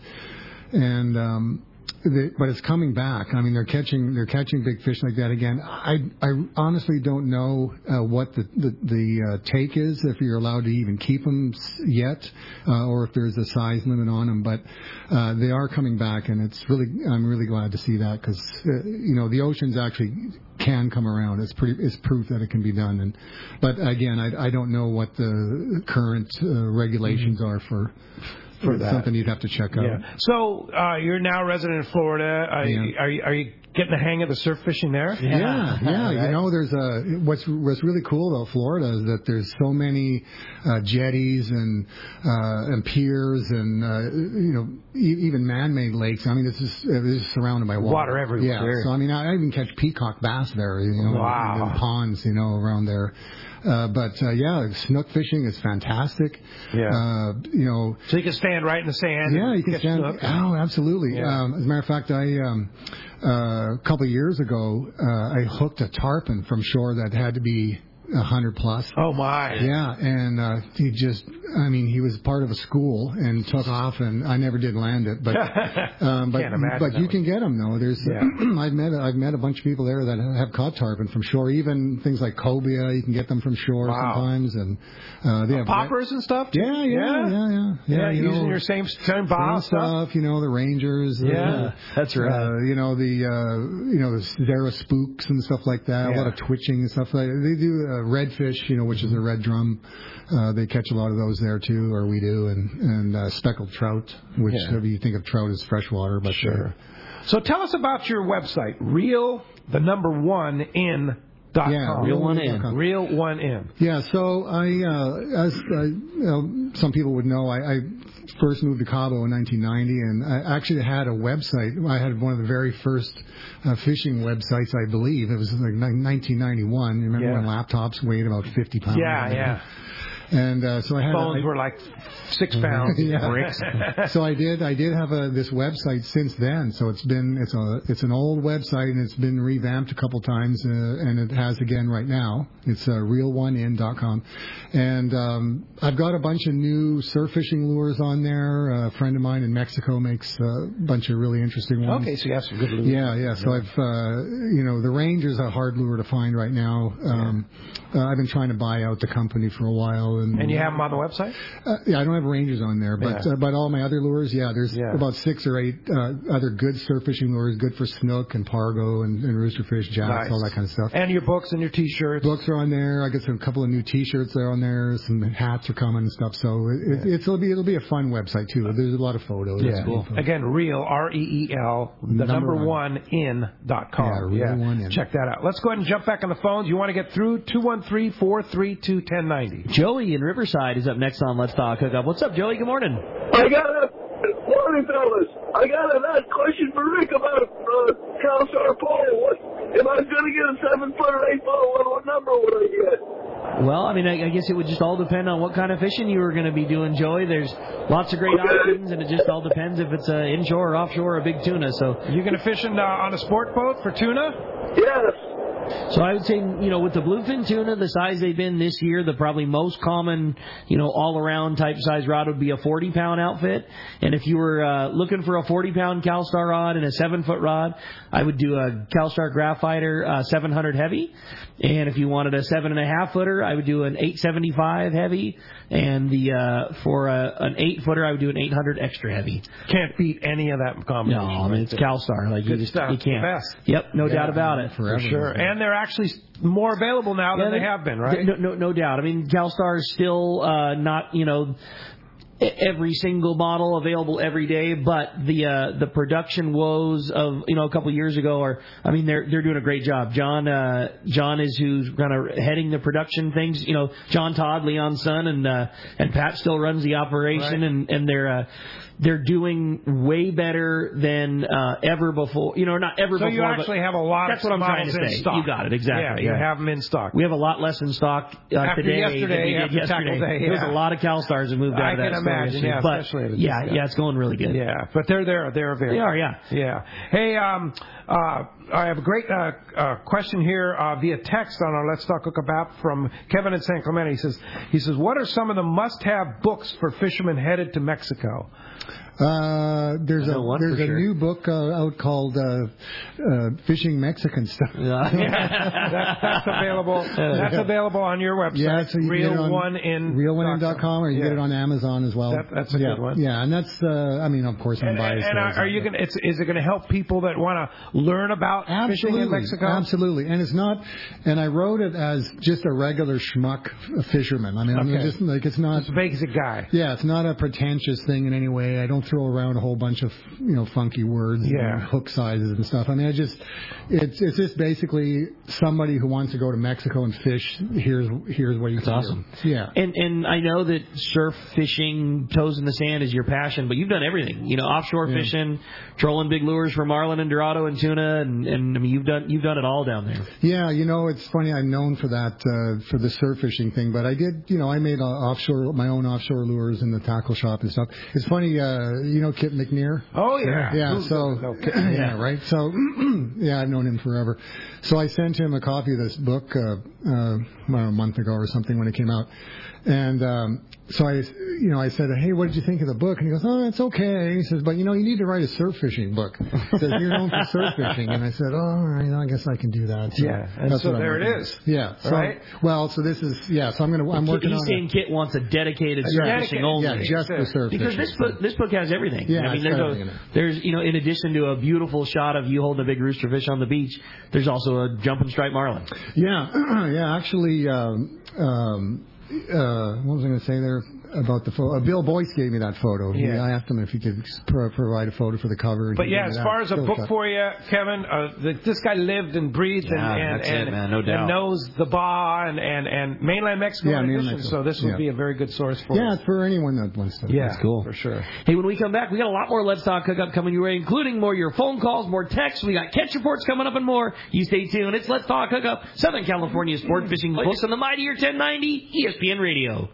And but it's coming back. I mean, they're catching big fish like that again. I honestly don't know what the take is, if you're allowed to even keep them yet, or if there's a size limit on them. But they are coming back, and I'm really glad to see that, because the oceans actually can come around. It's proof that it can be done. But again, I don't know what the current regulations are for that. Something you'd have to check out. Yeah. So you're now a resident in Florida. Are you getting the hang of the surf fishing there? Yeah. Right. There's what's really cool about Florida is that there's so many jetties and piers and even man-made lakes. I mean, it's just surrounded by water everywhere. Yeah. So I mean, I even catch peacock bass there. Wow. In ponds, around there. But snook fishing is fantastic. Yeah. So you can stand right in the sand. Yeah, you can stand. Snook. Oh, absolutely. Yeah. As a matter of fact, a couple of years ago, I hooked a tarpon from shore that had to be 100 plus. Oh my! Yeah, and he was part of a school and took off, and I never did land it, but you can get them though. There's I've met a bunch of people there that have caught tarpon from shore. Even things like cobia, you can get them from shore sometimes, and they have poppers and stuff. Yeah. Using your same Baja stuff. The Rangers. That's right. The Zara spooks and stuff like that. Yeah. A lot of twitching and stuff like that. They do redfish, which is a red drum. They catch a lot of those there too, or we do, and speckled trout, which you think of trout as freshwater, but sure. So tell us about your website, real1in.com. Yeah, Real One In. Real One In. Yeah, so as some people would know, I first moved to Cabo in 1990, and I actually had a website. I had one of the very first fishing websites, I believe. It was like 1991. You remember when laptops weighed about 50 pounds? Yeah. And so I had phones were like 6 pounds. bricks. So I did have this website since then. So it's an old website, and it's been revamped a couple times, and it has again right now. It's real1in.com, and I've got a bunch of new surf fishing lures on there. A friend of mine in Mexico makes a bunch of really interesting ones. Okay, so you have some good lures. Yeah. So I've the Ranger is a hard lure to find right now. I've been trying to buy out the company for a while, and you have them on the website? Yeah, I don't have Rangers on there, but all my other lures, there's about 6 or 8 other good surf fishing lures, good for snook and pargo and roosterfish, jacks, all that kind of stuff. And your books and your T-shirts. Books are on there. I got a couple of new T-shirts there on there. Some hats are coming and stuff. So it'll be a fun website too. There's a lot of photos. Yeah. Cool. Again, Real REEL #1in.com. Real1in. Check that out. Let's go ahead and jump back on the phones. You want to get through 213-432-1090. Joey in Riverside is up next on Let's Talk Hookup. What's up, Joey? Good morning. Morning, fellas. I got a question for Rick about CalStar pole. If I was going to get a 7-foot or 8-foot, what number would I get? Well, I mean, I guess it would just all depend on what kind of fishing you were going to be doing, Joey. There's lots of great options, and it just all depends if it's inshore or offshore or a big tuna. So you're going to fish on a sport boat for tuna? Yes. So I would say, with the bluefin tuna, the size they've been this year, the probably most common, all-around type size rod would be a 40-pound outfit. And if you were looking for a 40-pound CalStar rod and a 7-foot rod, I would do a CalStar Graphiter 700 heavy. And if you wanted a 7.5-footer, I would do an 875 heavy. And for an 8-footer, I would do an 800 extra heavy. Can't beat any of that combination. No, I mean, it's CalStar. Like you can't. The best. Yep, no doubt about it. For sure. And they're actually more available now than they have been, right? No doubt. I mean, CalStar is still not, every single model available every day, but the production woes of a couple of years ago they're doing a great job. John is who's kind of heading the production things. John Todd, Leon's son, and Pat still runs the operation, right. and they're doing way better than ever before. Not ever before. So you actually have a lot of models in stock. You got it, exactly. Yeah, you have them in stock. We have a lot less in stock today after than we did yesterday. There's a lot of CalSars that moved out of that. I can imagine, especially. It's going really good. Yeah, but they're there. They're available. They are, yeah. Yeah. Hey, I have a great question here via text on our Let's Talk Hookup app from Kevin in San Clemente. He says, what are some of the must-have books for fishermen headed to Mexico? There's a new book out called Fishing Mexican Stuff. That's available. That's available on your website. Yeah, so you Real1in.com, or you get it on Amazon as well. That's a good one. Yeah, and that's of course I'm biased. And are you going? Is it going to help people that want to learn about fishing in Mexico? Absolutely. And it's not. And I wrote it as just a regular schmuck fisherman. I mean, just like it's not. Just a basic guy. Yeah, it's not a pretentious thing in any way. I don't throw around a whole bunch of funky words and hook sizes and stuff. I mean, it's just basically somebody who wants to go to Mexico and fish. Here's what you can do. Awesome. Yeah. And I know that surf fishing, toes in the sand, is your passion, but you've done everything. Offshore fishing, trolling big lures for marlin and dorado and tuna, and I mean you've done it all down there. Yeah, it's funny. I'm known for that for the surf fishing thing, but I did. I made my own offshore lures in the tackle shop and stuff. It's funny. Kip McNear? Oh, yeah. Yeah, right. So, I've known him forever. So I sent him a copy of this book a month ago or something when it came out. And so I said, hey, what did you think of the book? And he goes, oh, it's okay. He says, but, you need to write a surf fishing book. He says, you're known for surf fishing. And I said, oh, all right, I guess I can do that. So and so there it is. Yeah. So, right? Well, so this is, so I'm working on it. He's saying Kit wants a dedicated surf fishing only. Yeah, just for surf because fishing. Because this book has everything. Yeah, I mean, there's in addition to a beautiful shot of you holding a big rooster fish on the beach, there's also a jumping striped marlin. Yeah, actually, what was I going to say there? about the photo. Bill Boyce gave me that photo. Yeah. I asked him if he could provide a photo for the cover. But yeah, as far as a book for you, Kevin, this guy lived and breathed and knows the Baja and mainland Mexico in addition. So this would be a very good source for us. Yeah, for anyone that wants to. Yeah, that's cool. For sure. Hey, when we come back, we got a lot more Let's Talk Hookup coming your way, including more of your phone calls, more texts. We got catch reports coming up and more. You stay tuned. It's Let's Talk Hookup, Southern California sport fishing voice on the mightier 1090 ESPN Radio.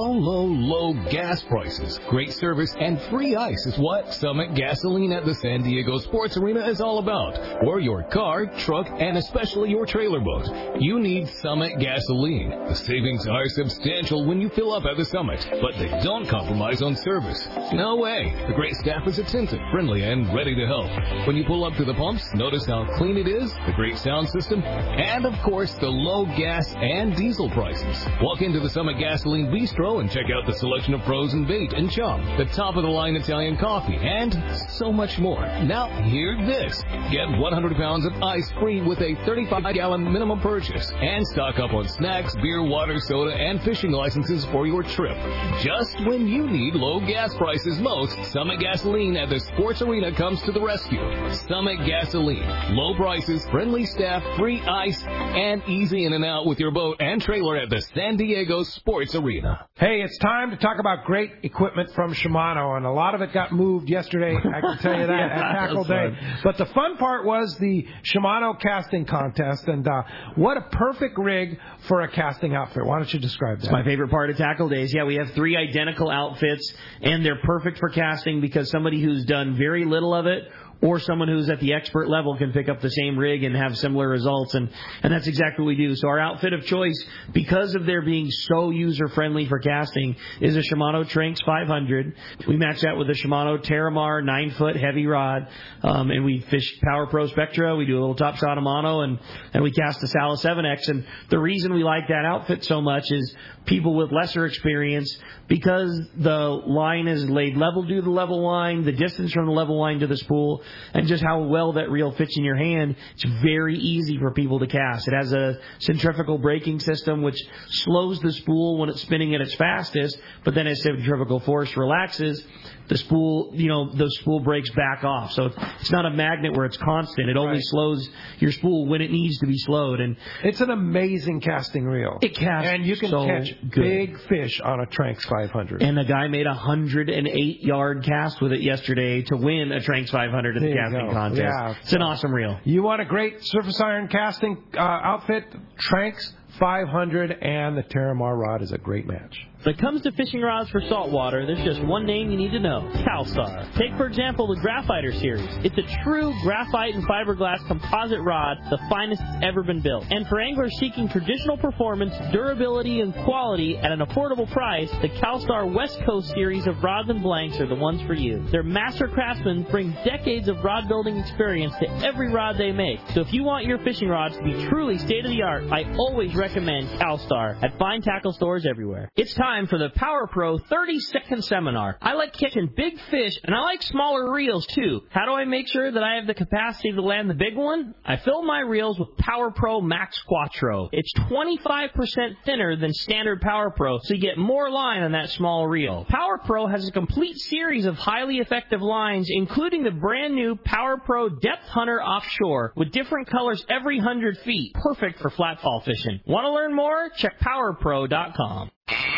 Low gas prices, great service, and free ice is what Summit Gasoline at the San Diego Sports Arena is all about. For your car, truck, and especially your trailer boat, you need Summit Gasoline. The savings are substantial when you fill up at the Summit, but they don't compromise on service. No way. The great staff is attentive, friendly, and ready to help. When you pull up to the pumps, notice how clean it is, the great sound system, and of course the low gas and diesel prices. Walk into the Summit Gasoline Bistro and check out the selection of frozen bait and chum, the top-of-the-line Italian coffee, and so much more. Now, hear this. Get 100 pounds of ice free with a 35-gallon minimum purchase, and stock up on snacks, beer, water, soda, and fishing licenses for your trip. Just when you need low gas prices most, Summit Gasoline at the Sports Arena comes to the rescue. Summit Gasoline. Low prices, friendly staff, free ice, and easy in and out with your boat and trailer at the San Diego Sports Arena. Hey, it's time to talk about great equipment from Shimano, and a lot of it got moved yesterday, I can tell you that, at Tackle Day. But the fun part was the Shimano casting contest, and what a perfect rig for a casting outfit. Why don't you describe that? It's my favorite part of Tackle Days. Yeah, we have 3 identical outfits, and they're perfect for casting because somebody who's done very little of it or someone who's at the expert level can pick up the same rig and have similar results, and that's exactly what we do. So our outfit of choice, because of their being so user-friendly for casting, is a Shimano Tranx 500. We match that with a Shimano Terramar 9-foot heavy rod, and we fish Power Pro Spectra. We do a little top shot of mono, and we cast the Sala 7X. And the reason we like that outfit so much is people with lesser experience, because the line is laid level to the level line, the distance from the level line to the spool, and just how well that reel fits in your hand, it's very easy for people to cast. It has a centrifugal braking system which slows the spool when it's spinning at its fastest, but then as centrifugal force relaxes, the spool breaks back off. So it's not a magnet where it's constant. It only slows your spool when it needs to be slowed. And it's an amazing casting reel. It casts and you can catch big fish on a Tranx 500. And a guy made a 108-yard cast with it yesterday to win a Tranx 500 at the casting contest. Yeah. It's an awesome reel. You want a great surface iron casting outfit? Tranx 500 and the Terramar rod is a great match. When it comes to fishing rods for saltwater, there's just one name you need to know: CalStar. Take, for example, the Graphiter series. It's a true graphite and fiberglass composite rod, the finest ever been built. And for anglers seeking traditional performance, durability, and quality at an affordable price, the CalStar West Coast series of rods and blanks are the ones for you. Their master craftsmen bring decades of rod building experience to every rod they make. So if you want your fishing rods to be truly state-of-the-art, I always recommend CalStar at fine tackle stores everywhere. It's time for the Power Pro 30-second seminar. I like catching big fish, and I like smaller reels, too. How do I make sure that I have the capacity to land the big one? I fill my reels with Power Pro Max Quattro. It's 25% thinner than standard Power Pro, so you get more line on that small reel. Power Pro has a complete series of highly effective lines, including the brand new Power Pro Depth Hunter Offshore, with different colors every 100 feet. Perfect for flatfall fishing. Want to learn more? Check PowerPro.com.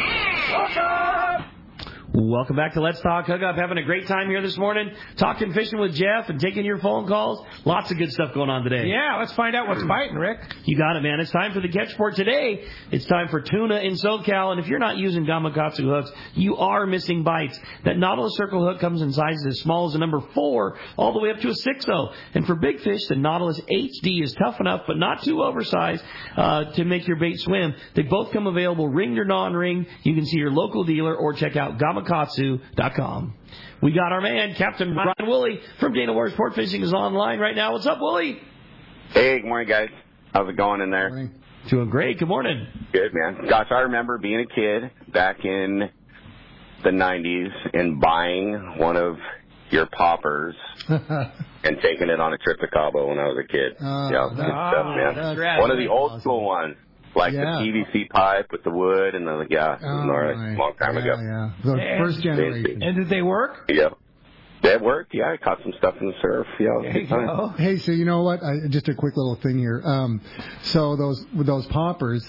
Welcome back to Let's Talk Hookup. Having a great time here this morning, talking fishing with Jeff and taking your phone calls. Lots of good stuff going on today. Yeah, let's find out what's biting, Rick. You got it, man. It's time for the catch for today. It's time for tuna in SoCal, and if you're not using Gamakatsu hooks, you are missing bites. That Nautilus Circle hook comes in sizes as small as a number 4 all the way up to a 6-0. And for big fish, the Nautilus HD is tough enough but not too oversized to make your bait swim. They both come available ringed or non-ringed. You can see your local dealer or check out Gamakatsu.com. We got our man, Captain Brian Woolley from Dana Ward Sport Fishing is online right now. What's up, Woolley? Hey, good morning, guys. How's it going in there? Good morning. Doing great. Good morning. Good, man. Gosh, I remember being a kid back in the 90s and buying one of your poppers and taking it on a trip to Cabo when I was a kid. Good stuff, man. One of the old school ones. Like the PVC pipe with the wood and the gas. A long time ago. Yeah, the first generation. And did they work? Yeah. That worked. Yeah, I caught some stuff in the surf. Yeah, Hey, so you know what? Just a quick little thing here. So those poppers,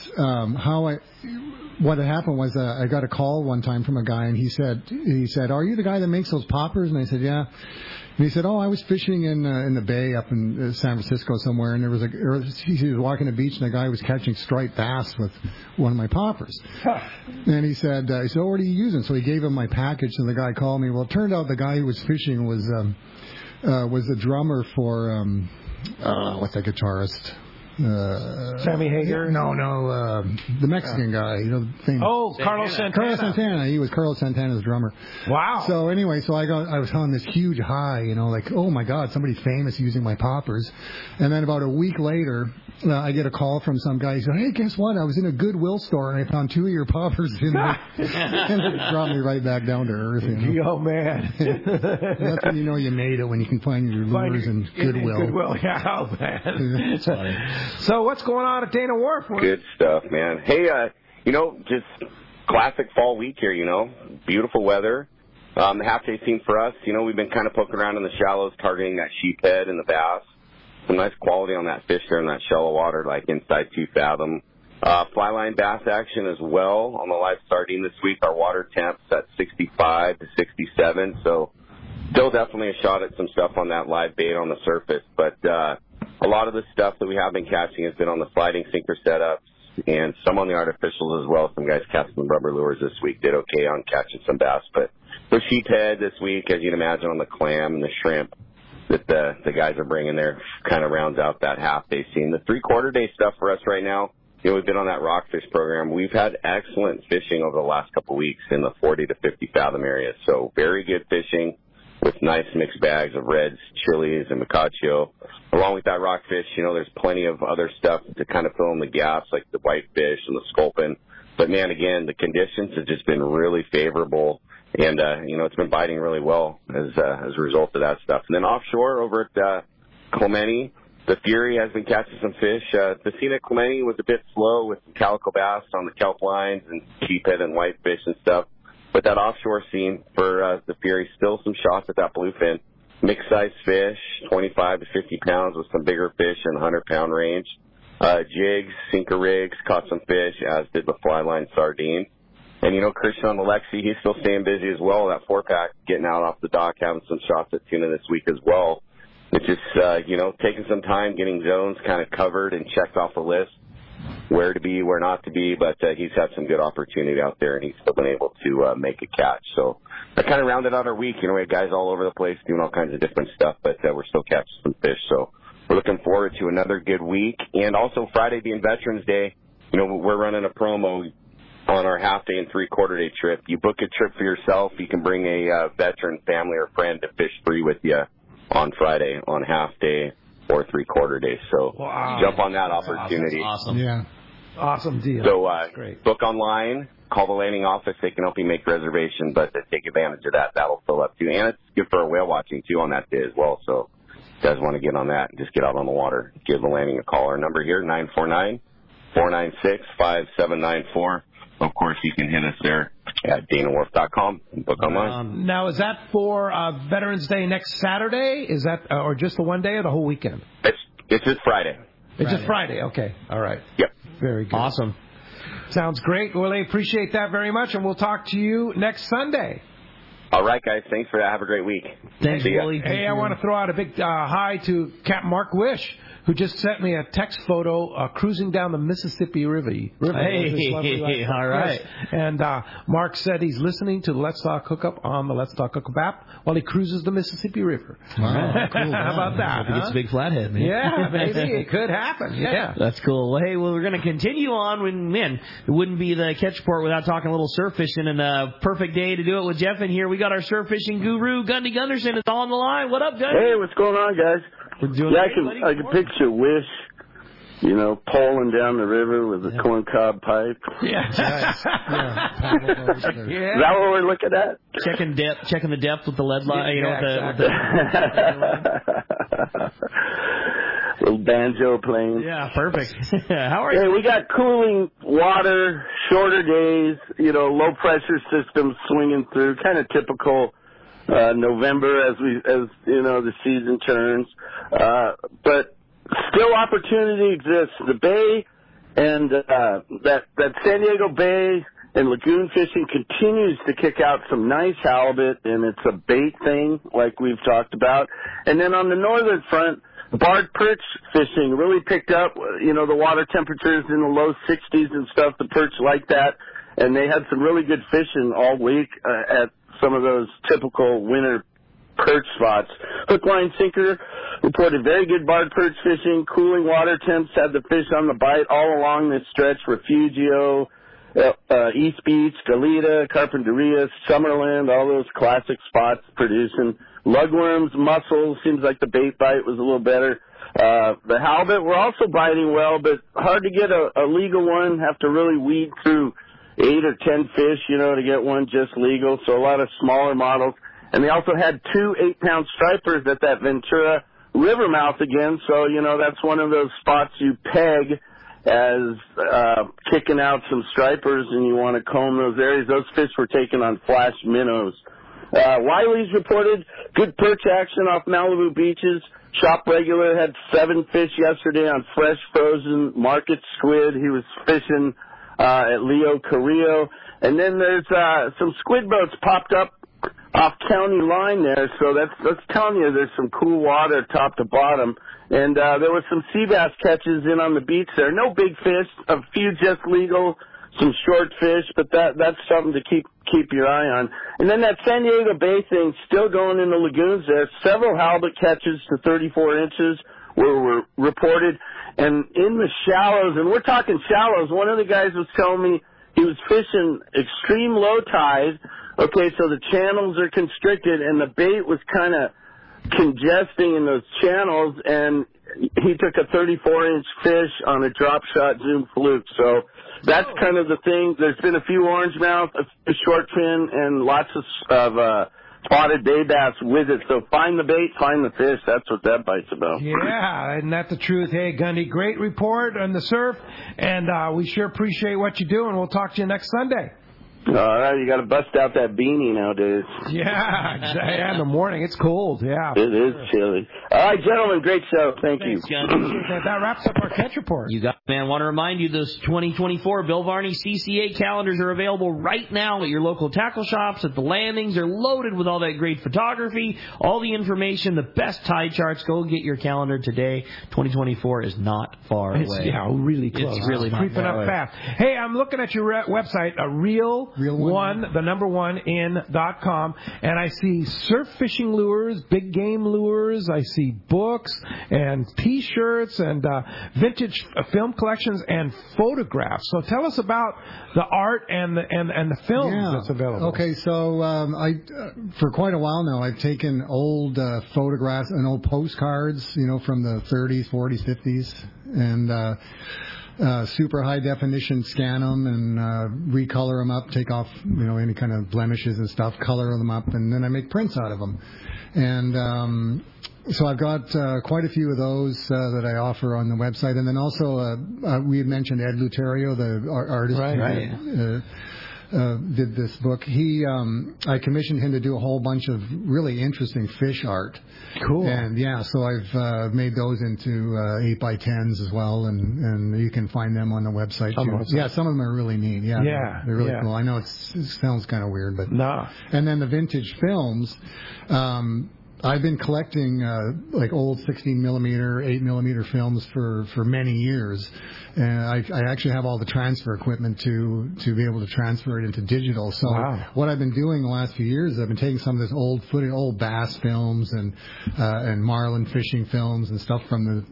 what had happened was I got a call one time from a guy, and he said, "Are you the guy that makes those poppers?" And I said, "Yeah." And he said, "Oh, I was fishing in the bay up in San Francisco somewhere, and he was walking the beach, and the guy was catching striped bass with one of my poppers." And he said, "So what are you using?" So he gave him my package, and the guy called me. Well, it turned out the guy who was fishing was the drummer for what's that guitarist? Sammy Hagar? No, the Mexican guy. Carlos Santana. Carlos Santana. He was Carlos Santana's drummer. Wow. So anyway, I was on this huge high, like, oh my God, somebody famous using my poppers. And then about a week later, I get a call from some guy. He said, "Hey, guess what? I was in a Goodwill store and I found 2 of your poppers in there." And it brought me right back down to earth. Oh man. That's when you know you made it, when you can find your lures in Goodwill. Goodwill, yeah, man. That's funny. So what's going on at Dana Wharf? Good stuff, man. Hey, just classic fall week here, Beautiful weather. The half-day scene for us, we've been kind of poking around in the shallows, targeting that sheephead and the bass. Some nice quality on that fish there in that shallow water, like inside 2 fathom. Fly line bass action as well on the live sardine this week. Our water temps at 65 to 67, so still definitely a shot at some stuff on that live bait on the surface. But a lot of the stuff that we have been catching has been on the sliding sinker setups and some on the artificials as well. Some guys cast some rubber lures this week, did okay on catching some bass. But the sheephead this week, as you'd imagine, on the clam and the shrimp that the guys are bringing there kind of rounds out that half-day scene. The 3/4 day stuff for us right now, we've been on that rockfish program. We've had excellent fishing over the last couple of weeks in the 40 to 50 fathom area. So very good fishing with nice mixed bags of reds, chilies, and macachio. Along with that rockfish, there's plenty of other stuff to kind of fill in the gaps, like the whitefish and the sculpin. But, man, again, the conditions have just been really favorable. And, it's been biting really well as a result of that stuff. And then offshore over at Clemente, the Fury has been catching some fish. The scene at Clemente was a bit slow with some calico bass on the kelp lines and sheephead and whitefish and stuff. But that offshore scene for the Fury, still some shots at that bluefin. Mixed-sized fish, 25 to 50 pounds with some bigger fish in the 100-pound range. Jigs, sinker rigs, caught some fish, as did the fly line sardine. And, Christian on the Lexi, he's still staying busy as well. That 4-pack getting out off the dock, having some shots at tuna this week as well. It's just, taking some time, getting zones kind of covered and checked off the list, where to be, where not to be. But he's had some good opportunity out there, and he's still been able to make a catch. So that kind of rounded out our week. We had guys all over the place doing all kinds of different stuff, but we're still catching some fish. So we're looking forward to another good week. And also Friday being Veterans Day, we're running a promo on our half-day and 3/4 day trip. You book a trip for yourself. You can bring a veteran family or friend to fish free with you on Friday on half-day or 3/4 day. So jump on that opportunity. That's awesome. Yeah. Awesome deal. So great. Book online, call the landing office. They can help you make reservations, but take advantage of that. That'll fill up too. And it's good for whale watching too on that day as well. So if you guys want to get on that and just get out on the water, give the landing a call. Our number here, 949-496-5794. Of course, you can hit us there at DanaWharf.com and book online. Now, is that for Veterans Day next Saturday? Is that or just the one day or the whole weekend? It's just Friday. It's just Friday. Okay. All right. Yep. Very good. Awesome. Sounds great. Well, I appreciate that very much, and we'll talk to you next Sunday. All right, guys. Thanks for that. Have a great week. Thanks, Willie. Hey, I want to throw out a big hi to Captain Mark Wish, who just sent me a text photo cruising down the Mississippi River. Hey, all right. And Mark said he's listening to the Let's Talk Hookup on the Let's Talk Hookup app while he cruises the Mississippi River. Wow, cool. How about that? Hope he gets a big flathead, man. Yeah, maybe. It could happen. Yeah. That's cool. Well, hey, we're going to continue on. Man, it wouldn't be the Catch Report without talking a little surf fishing, and a perfect day to do it with Jeff in here. We got our surf fishing guru, Gundy Gunderson, is on the line. What up, Gundy? Hey, what's going on, guys? We're doing great, I can picture Wish, poling down the river with a corncob pipe. Yeah. Is that what we're looking at? Checking the depth with the lead line. little banjo playing. Yeah, perfect. How are you? Hey, we got cooling water, shorter days, low pressure systems swinging through, kind of typical November as the season turns. But still opportunity exists. The bay and that San Diego Bay and lagoon fishing continues to kick out some nice halibut, and it's a bait thing like we've talked about. And then on the northern front, barred perch fishing really picked up. The water temperatures in the low 60s and stuff, the perch like that. And they had some really good fishing all week at some of those typical winter perch spots. Hook, line, sinker reported very good barred perch fishing. Cooling water temps had the fish on the bite all along this stretch. Refugio, East Beach, Goleta, Carpinteria, Summerland, all those classic spots producing. Lugworms, mussels, seems like the bait bite was a little better. The halibut were also biting well, but hard to get a legal one. Have to really weed through 8 or 10 fish, to get one just legal. So a lot of smaller models. And they also had 2 8-pound stripers at that Ventura River mouth again. So, that's one of those spots you peg as kicking out some stripers, and you want to comb those areas. Those fish were taken on flash minnows. Wiley's reported good perch action off Malibu beaches. Shop Regular had 7 fish yesterday on fresh frozen market squid. He was fishing at Leo Carrillo. And then there's some squid boats popped up off county line there, so that's telling you there's some cool water top to bottom. And there was some sea bass catches in on the beach there. No big fish, a few just legal, some short fish, but that's something to keep your eye on. And then that San Diego Bay thing still going in the lagoons there. Several halibut catches to 34 inches were reported. And in the shallows, and we're talking shallows, one of the guys was telling me he was fishing extreme low tide. Okay, so the channels are constricted, and the bait was kind of congesting in those channels, and he took a 34-inch fish on a drop shot zoom fluke. So that's kind of the thing. There's been a few largemouth, a short fin, and lots of spotted bay bass with it. So find the bait, find the fish. That's what that bite's about. Yeah, isn't that the truth? Hey, Gundy, great report on the surf, and we sure appreciate what you do, and we'll talk to you next Sunday. All right, you got to bust out that beanie nowadays. Yeah, exactly. In the morning. It's cold, yeah. It is chilly. All right, gentlemen, great show. Thanks, you. That wraps up our catch report. You got it, man. Want to remind you, those 2024 Bill Varney CCA calendars are available right now at your local tackle shops, at the landings. They're loaded with all that great photography, all the information, the best tide charts. Go get your calendar today. 2024 is not far away. Yeah, really close. It's really not creeping far up away. fast. Hey, I'm looking at your website, real1.in.com, and I see surf fishing lures, big game lures. I see books and T-shirts and vintage film collections and photographs. So tell us about the art and the films that's available. Okay, so for quite a while now, I've taken old photographs and old postcards, from the 30s, 40s, 50s, and super high definition, scan them and recolor them up, take off any kind of blemishes and stuff, color them up, and then I make prints out of them. And so I've got quite a few of those that I offer on the website. And then also we had mentioned Ed Luterio, the artist who did this book. I commissioned him to do a whole bunch of really interesting fish art. Cool. And so I've made those into 8x10s as well, and you can find them on the website too. Yeah, some of them are really neat. Yeah, they're really cool. I know it sounds kind of weird, but no. And then the vintage films. I've been collecting like old 16mm, 8mm films for many years, and I actually have all the transfer equipment to be able to transfer it into digital. So what I've been doing the last few years is I've been taking some of this old footage, old bass films and marlin fishing films and stuff from the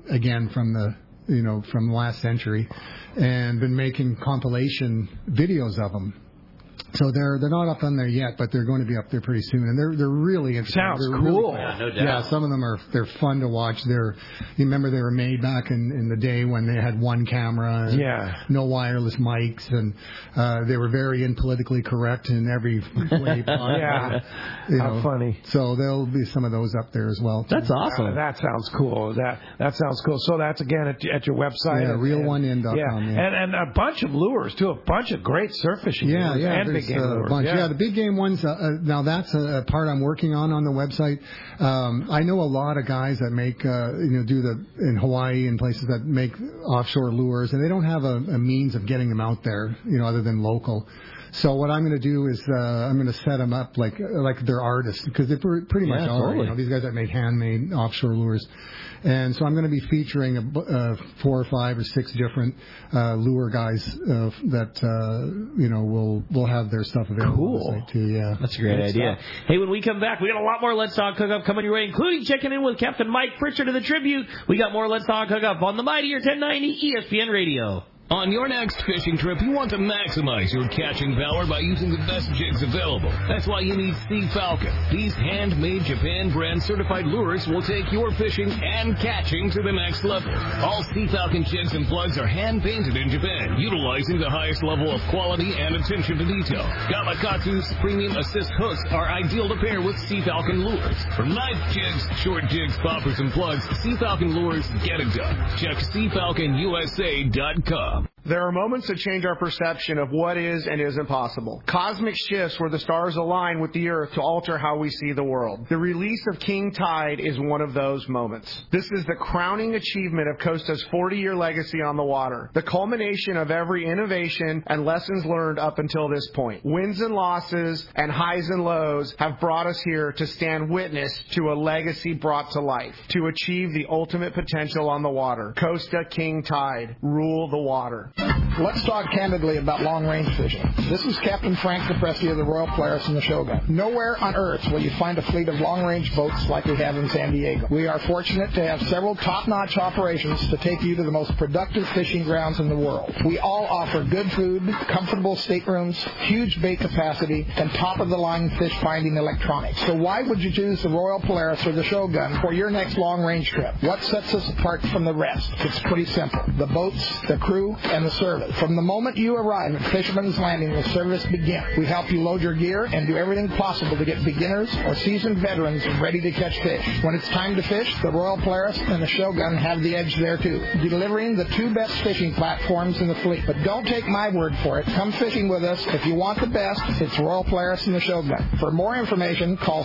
last century, and been making compilation videos of them. So they're not up on there yet, but they're going to be up there pretty soon, and they're really interesting. Sounds they're cool. Really, Yeah, no doubt. Yeah, some of them they're fun to watch. You remember they were made back in the day when they had one camera, and no wireless mics, and they were very politically correct in every way possible. Yeah, how funny. So there'll be some of those up there as well. That's awesome. That sounds cool. That sounds cool. So that's again at your website. Yeah, real1in.com. Yeah. And a bunch of lures too. A bunch of great surf fishing. Yeah, lures and big game lures. Bunch. Yeah, the big game ones. Now that's a part I'm working on the website. I know a lot of guys that make in Hawaii and places that make offshore lures, and they don't have a means of getting them out there, other than local. So what I'm going to do is I'm going to set them up like they're artists, because they pretty much are. Totally. These guys that make handmade offshore lures. And so I'm going to be featuring 4 or 5 or 6 different lure guys that will have their stuff available on the site too. Yeah, that's a great idea. Hey, when we come back, we got a lot more Let's Talk Hookup coming your way, including checking in with Captain Mike Pritchard of the Tribute. We got more Let's Talk Hookup on the Mightier 1090 ESPN Radio. On your next fishing trip, you want to maximize your catching power by using the best jigs available. That's why you need Sea Falcon. These handmade Japan brand certified lures will take your fishing and catching to the next level. All Sea Falcon jigs and plugs are hand painted in Japan, utilizing the highest level of quality and attention to detail. Gamakatsu's premium assist hooks are ideal to pair with Sea Falcon lures. From knife jigs, short jigs, poppers, and plugs, Sea Falcon lures get it done. Check SeaFalconUSA.com. There are moments that change our perception of what is and isn't possible. Cosmic shifts where the stars align with the Earth to alter how we see the world. The release of King Tide is one of those moments. This is the crowning achievement of Costa's 40-year legacy on the water, the culmination of every innovation and lessons learned up until this point. Wins and losses and highs and lows have brought us here to stand witness to a legacy brought to life, to achieve the ultimate potential on the water. Costa King Tide, rule the water. Let's talk candidly about long-range fishing. This is Captain Frank Depresti of the Royal Polaris and the Shogun. Nowhere on Earth will you find a fleet of long-range boats like we have in San Diego. We are fortunate to have several top-notch operations to take you to the most productive fishing grounds in the world. We all offer good food, comfortable staterooms, huge bait capacity, and top-of-the-line fish-finding electronics. So why would you choose the Royal Polaris or the Shogun for your next long-range trip? What sets us apart from the rest? It's pretty simple. The boats, the crew, and the service. From the moment you arrive at Fisherman's Landing, the service begins. We help you load your gear and do everything possible to get beginners or seasoned veterans ready to catch fish. When it's time to fish, the Royal Polaris and the Shogun have the edge there too, delivering the 2 best fishing platforms in the fleet. But don't take my word for it. Come fishing with us. If you want the best, it's Royal Polaris and the Shogun. For more information, call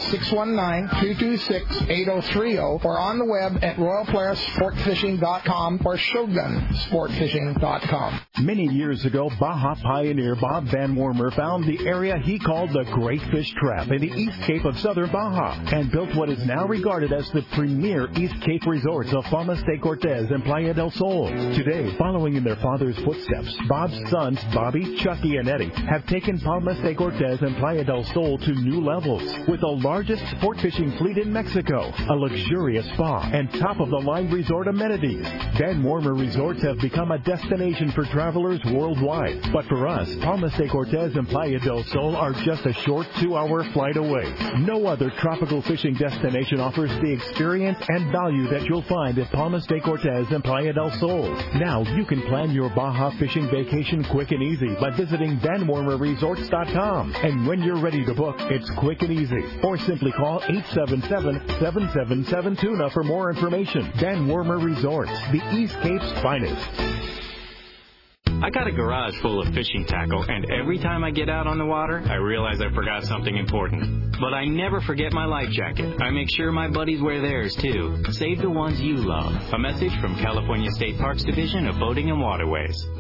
619-226-8030 or on the web at royalpolarissportfishing.com or shogunsportfishing.com. Many years ago, Baja pioneer Bob Van Wormer found the area he called the Great Fish Trap in the East Cape of southern Baja and built what is now regarded as the premier East Cape resorts of Palmas de Cortez and Playa del Sol. Today, following in their father's footsteps, Bob's sons, Bobby, Chucky, and Eddie, have taken Palmas de Cortez and Playa del Sol to new levels with the largest sport fishing fleet in Mexico, a luxurious spa, and top-of-the-line resort amenities. Van Wormer Resorts have become a destination for travelers worldwide. But for us, Palmas de Cortez and Playa del Sol are just a short 2-hour flight away. No other tropical fishing destination offers the experience and value that you'll find at Palmas de Cortez and Playa del Sol. Now you can plan your Baja fishing vacation quick and easy by visiting VanWormerResorts.com. And when you're ready to book, it's quick and easy. Or simply call 877-7772 for more information. Van Wormer Resorts, the East Cape's finest. I got a garage full of fishing tackle, and every time I get out on the water, I realize I forgot something important. But I never forget my life jacket. I make sure my buddies wear theirs, too. Save the ones you love. A message from California State Parks Division of Boating and Waterways.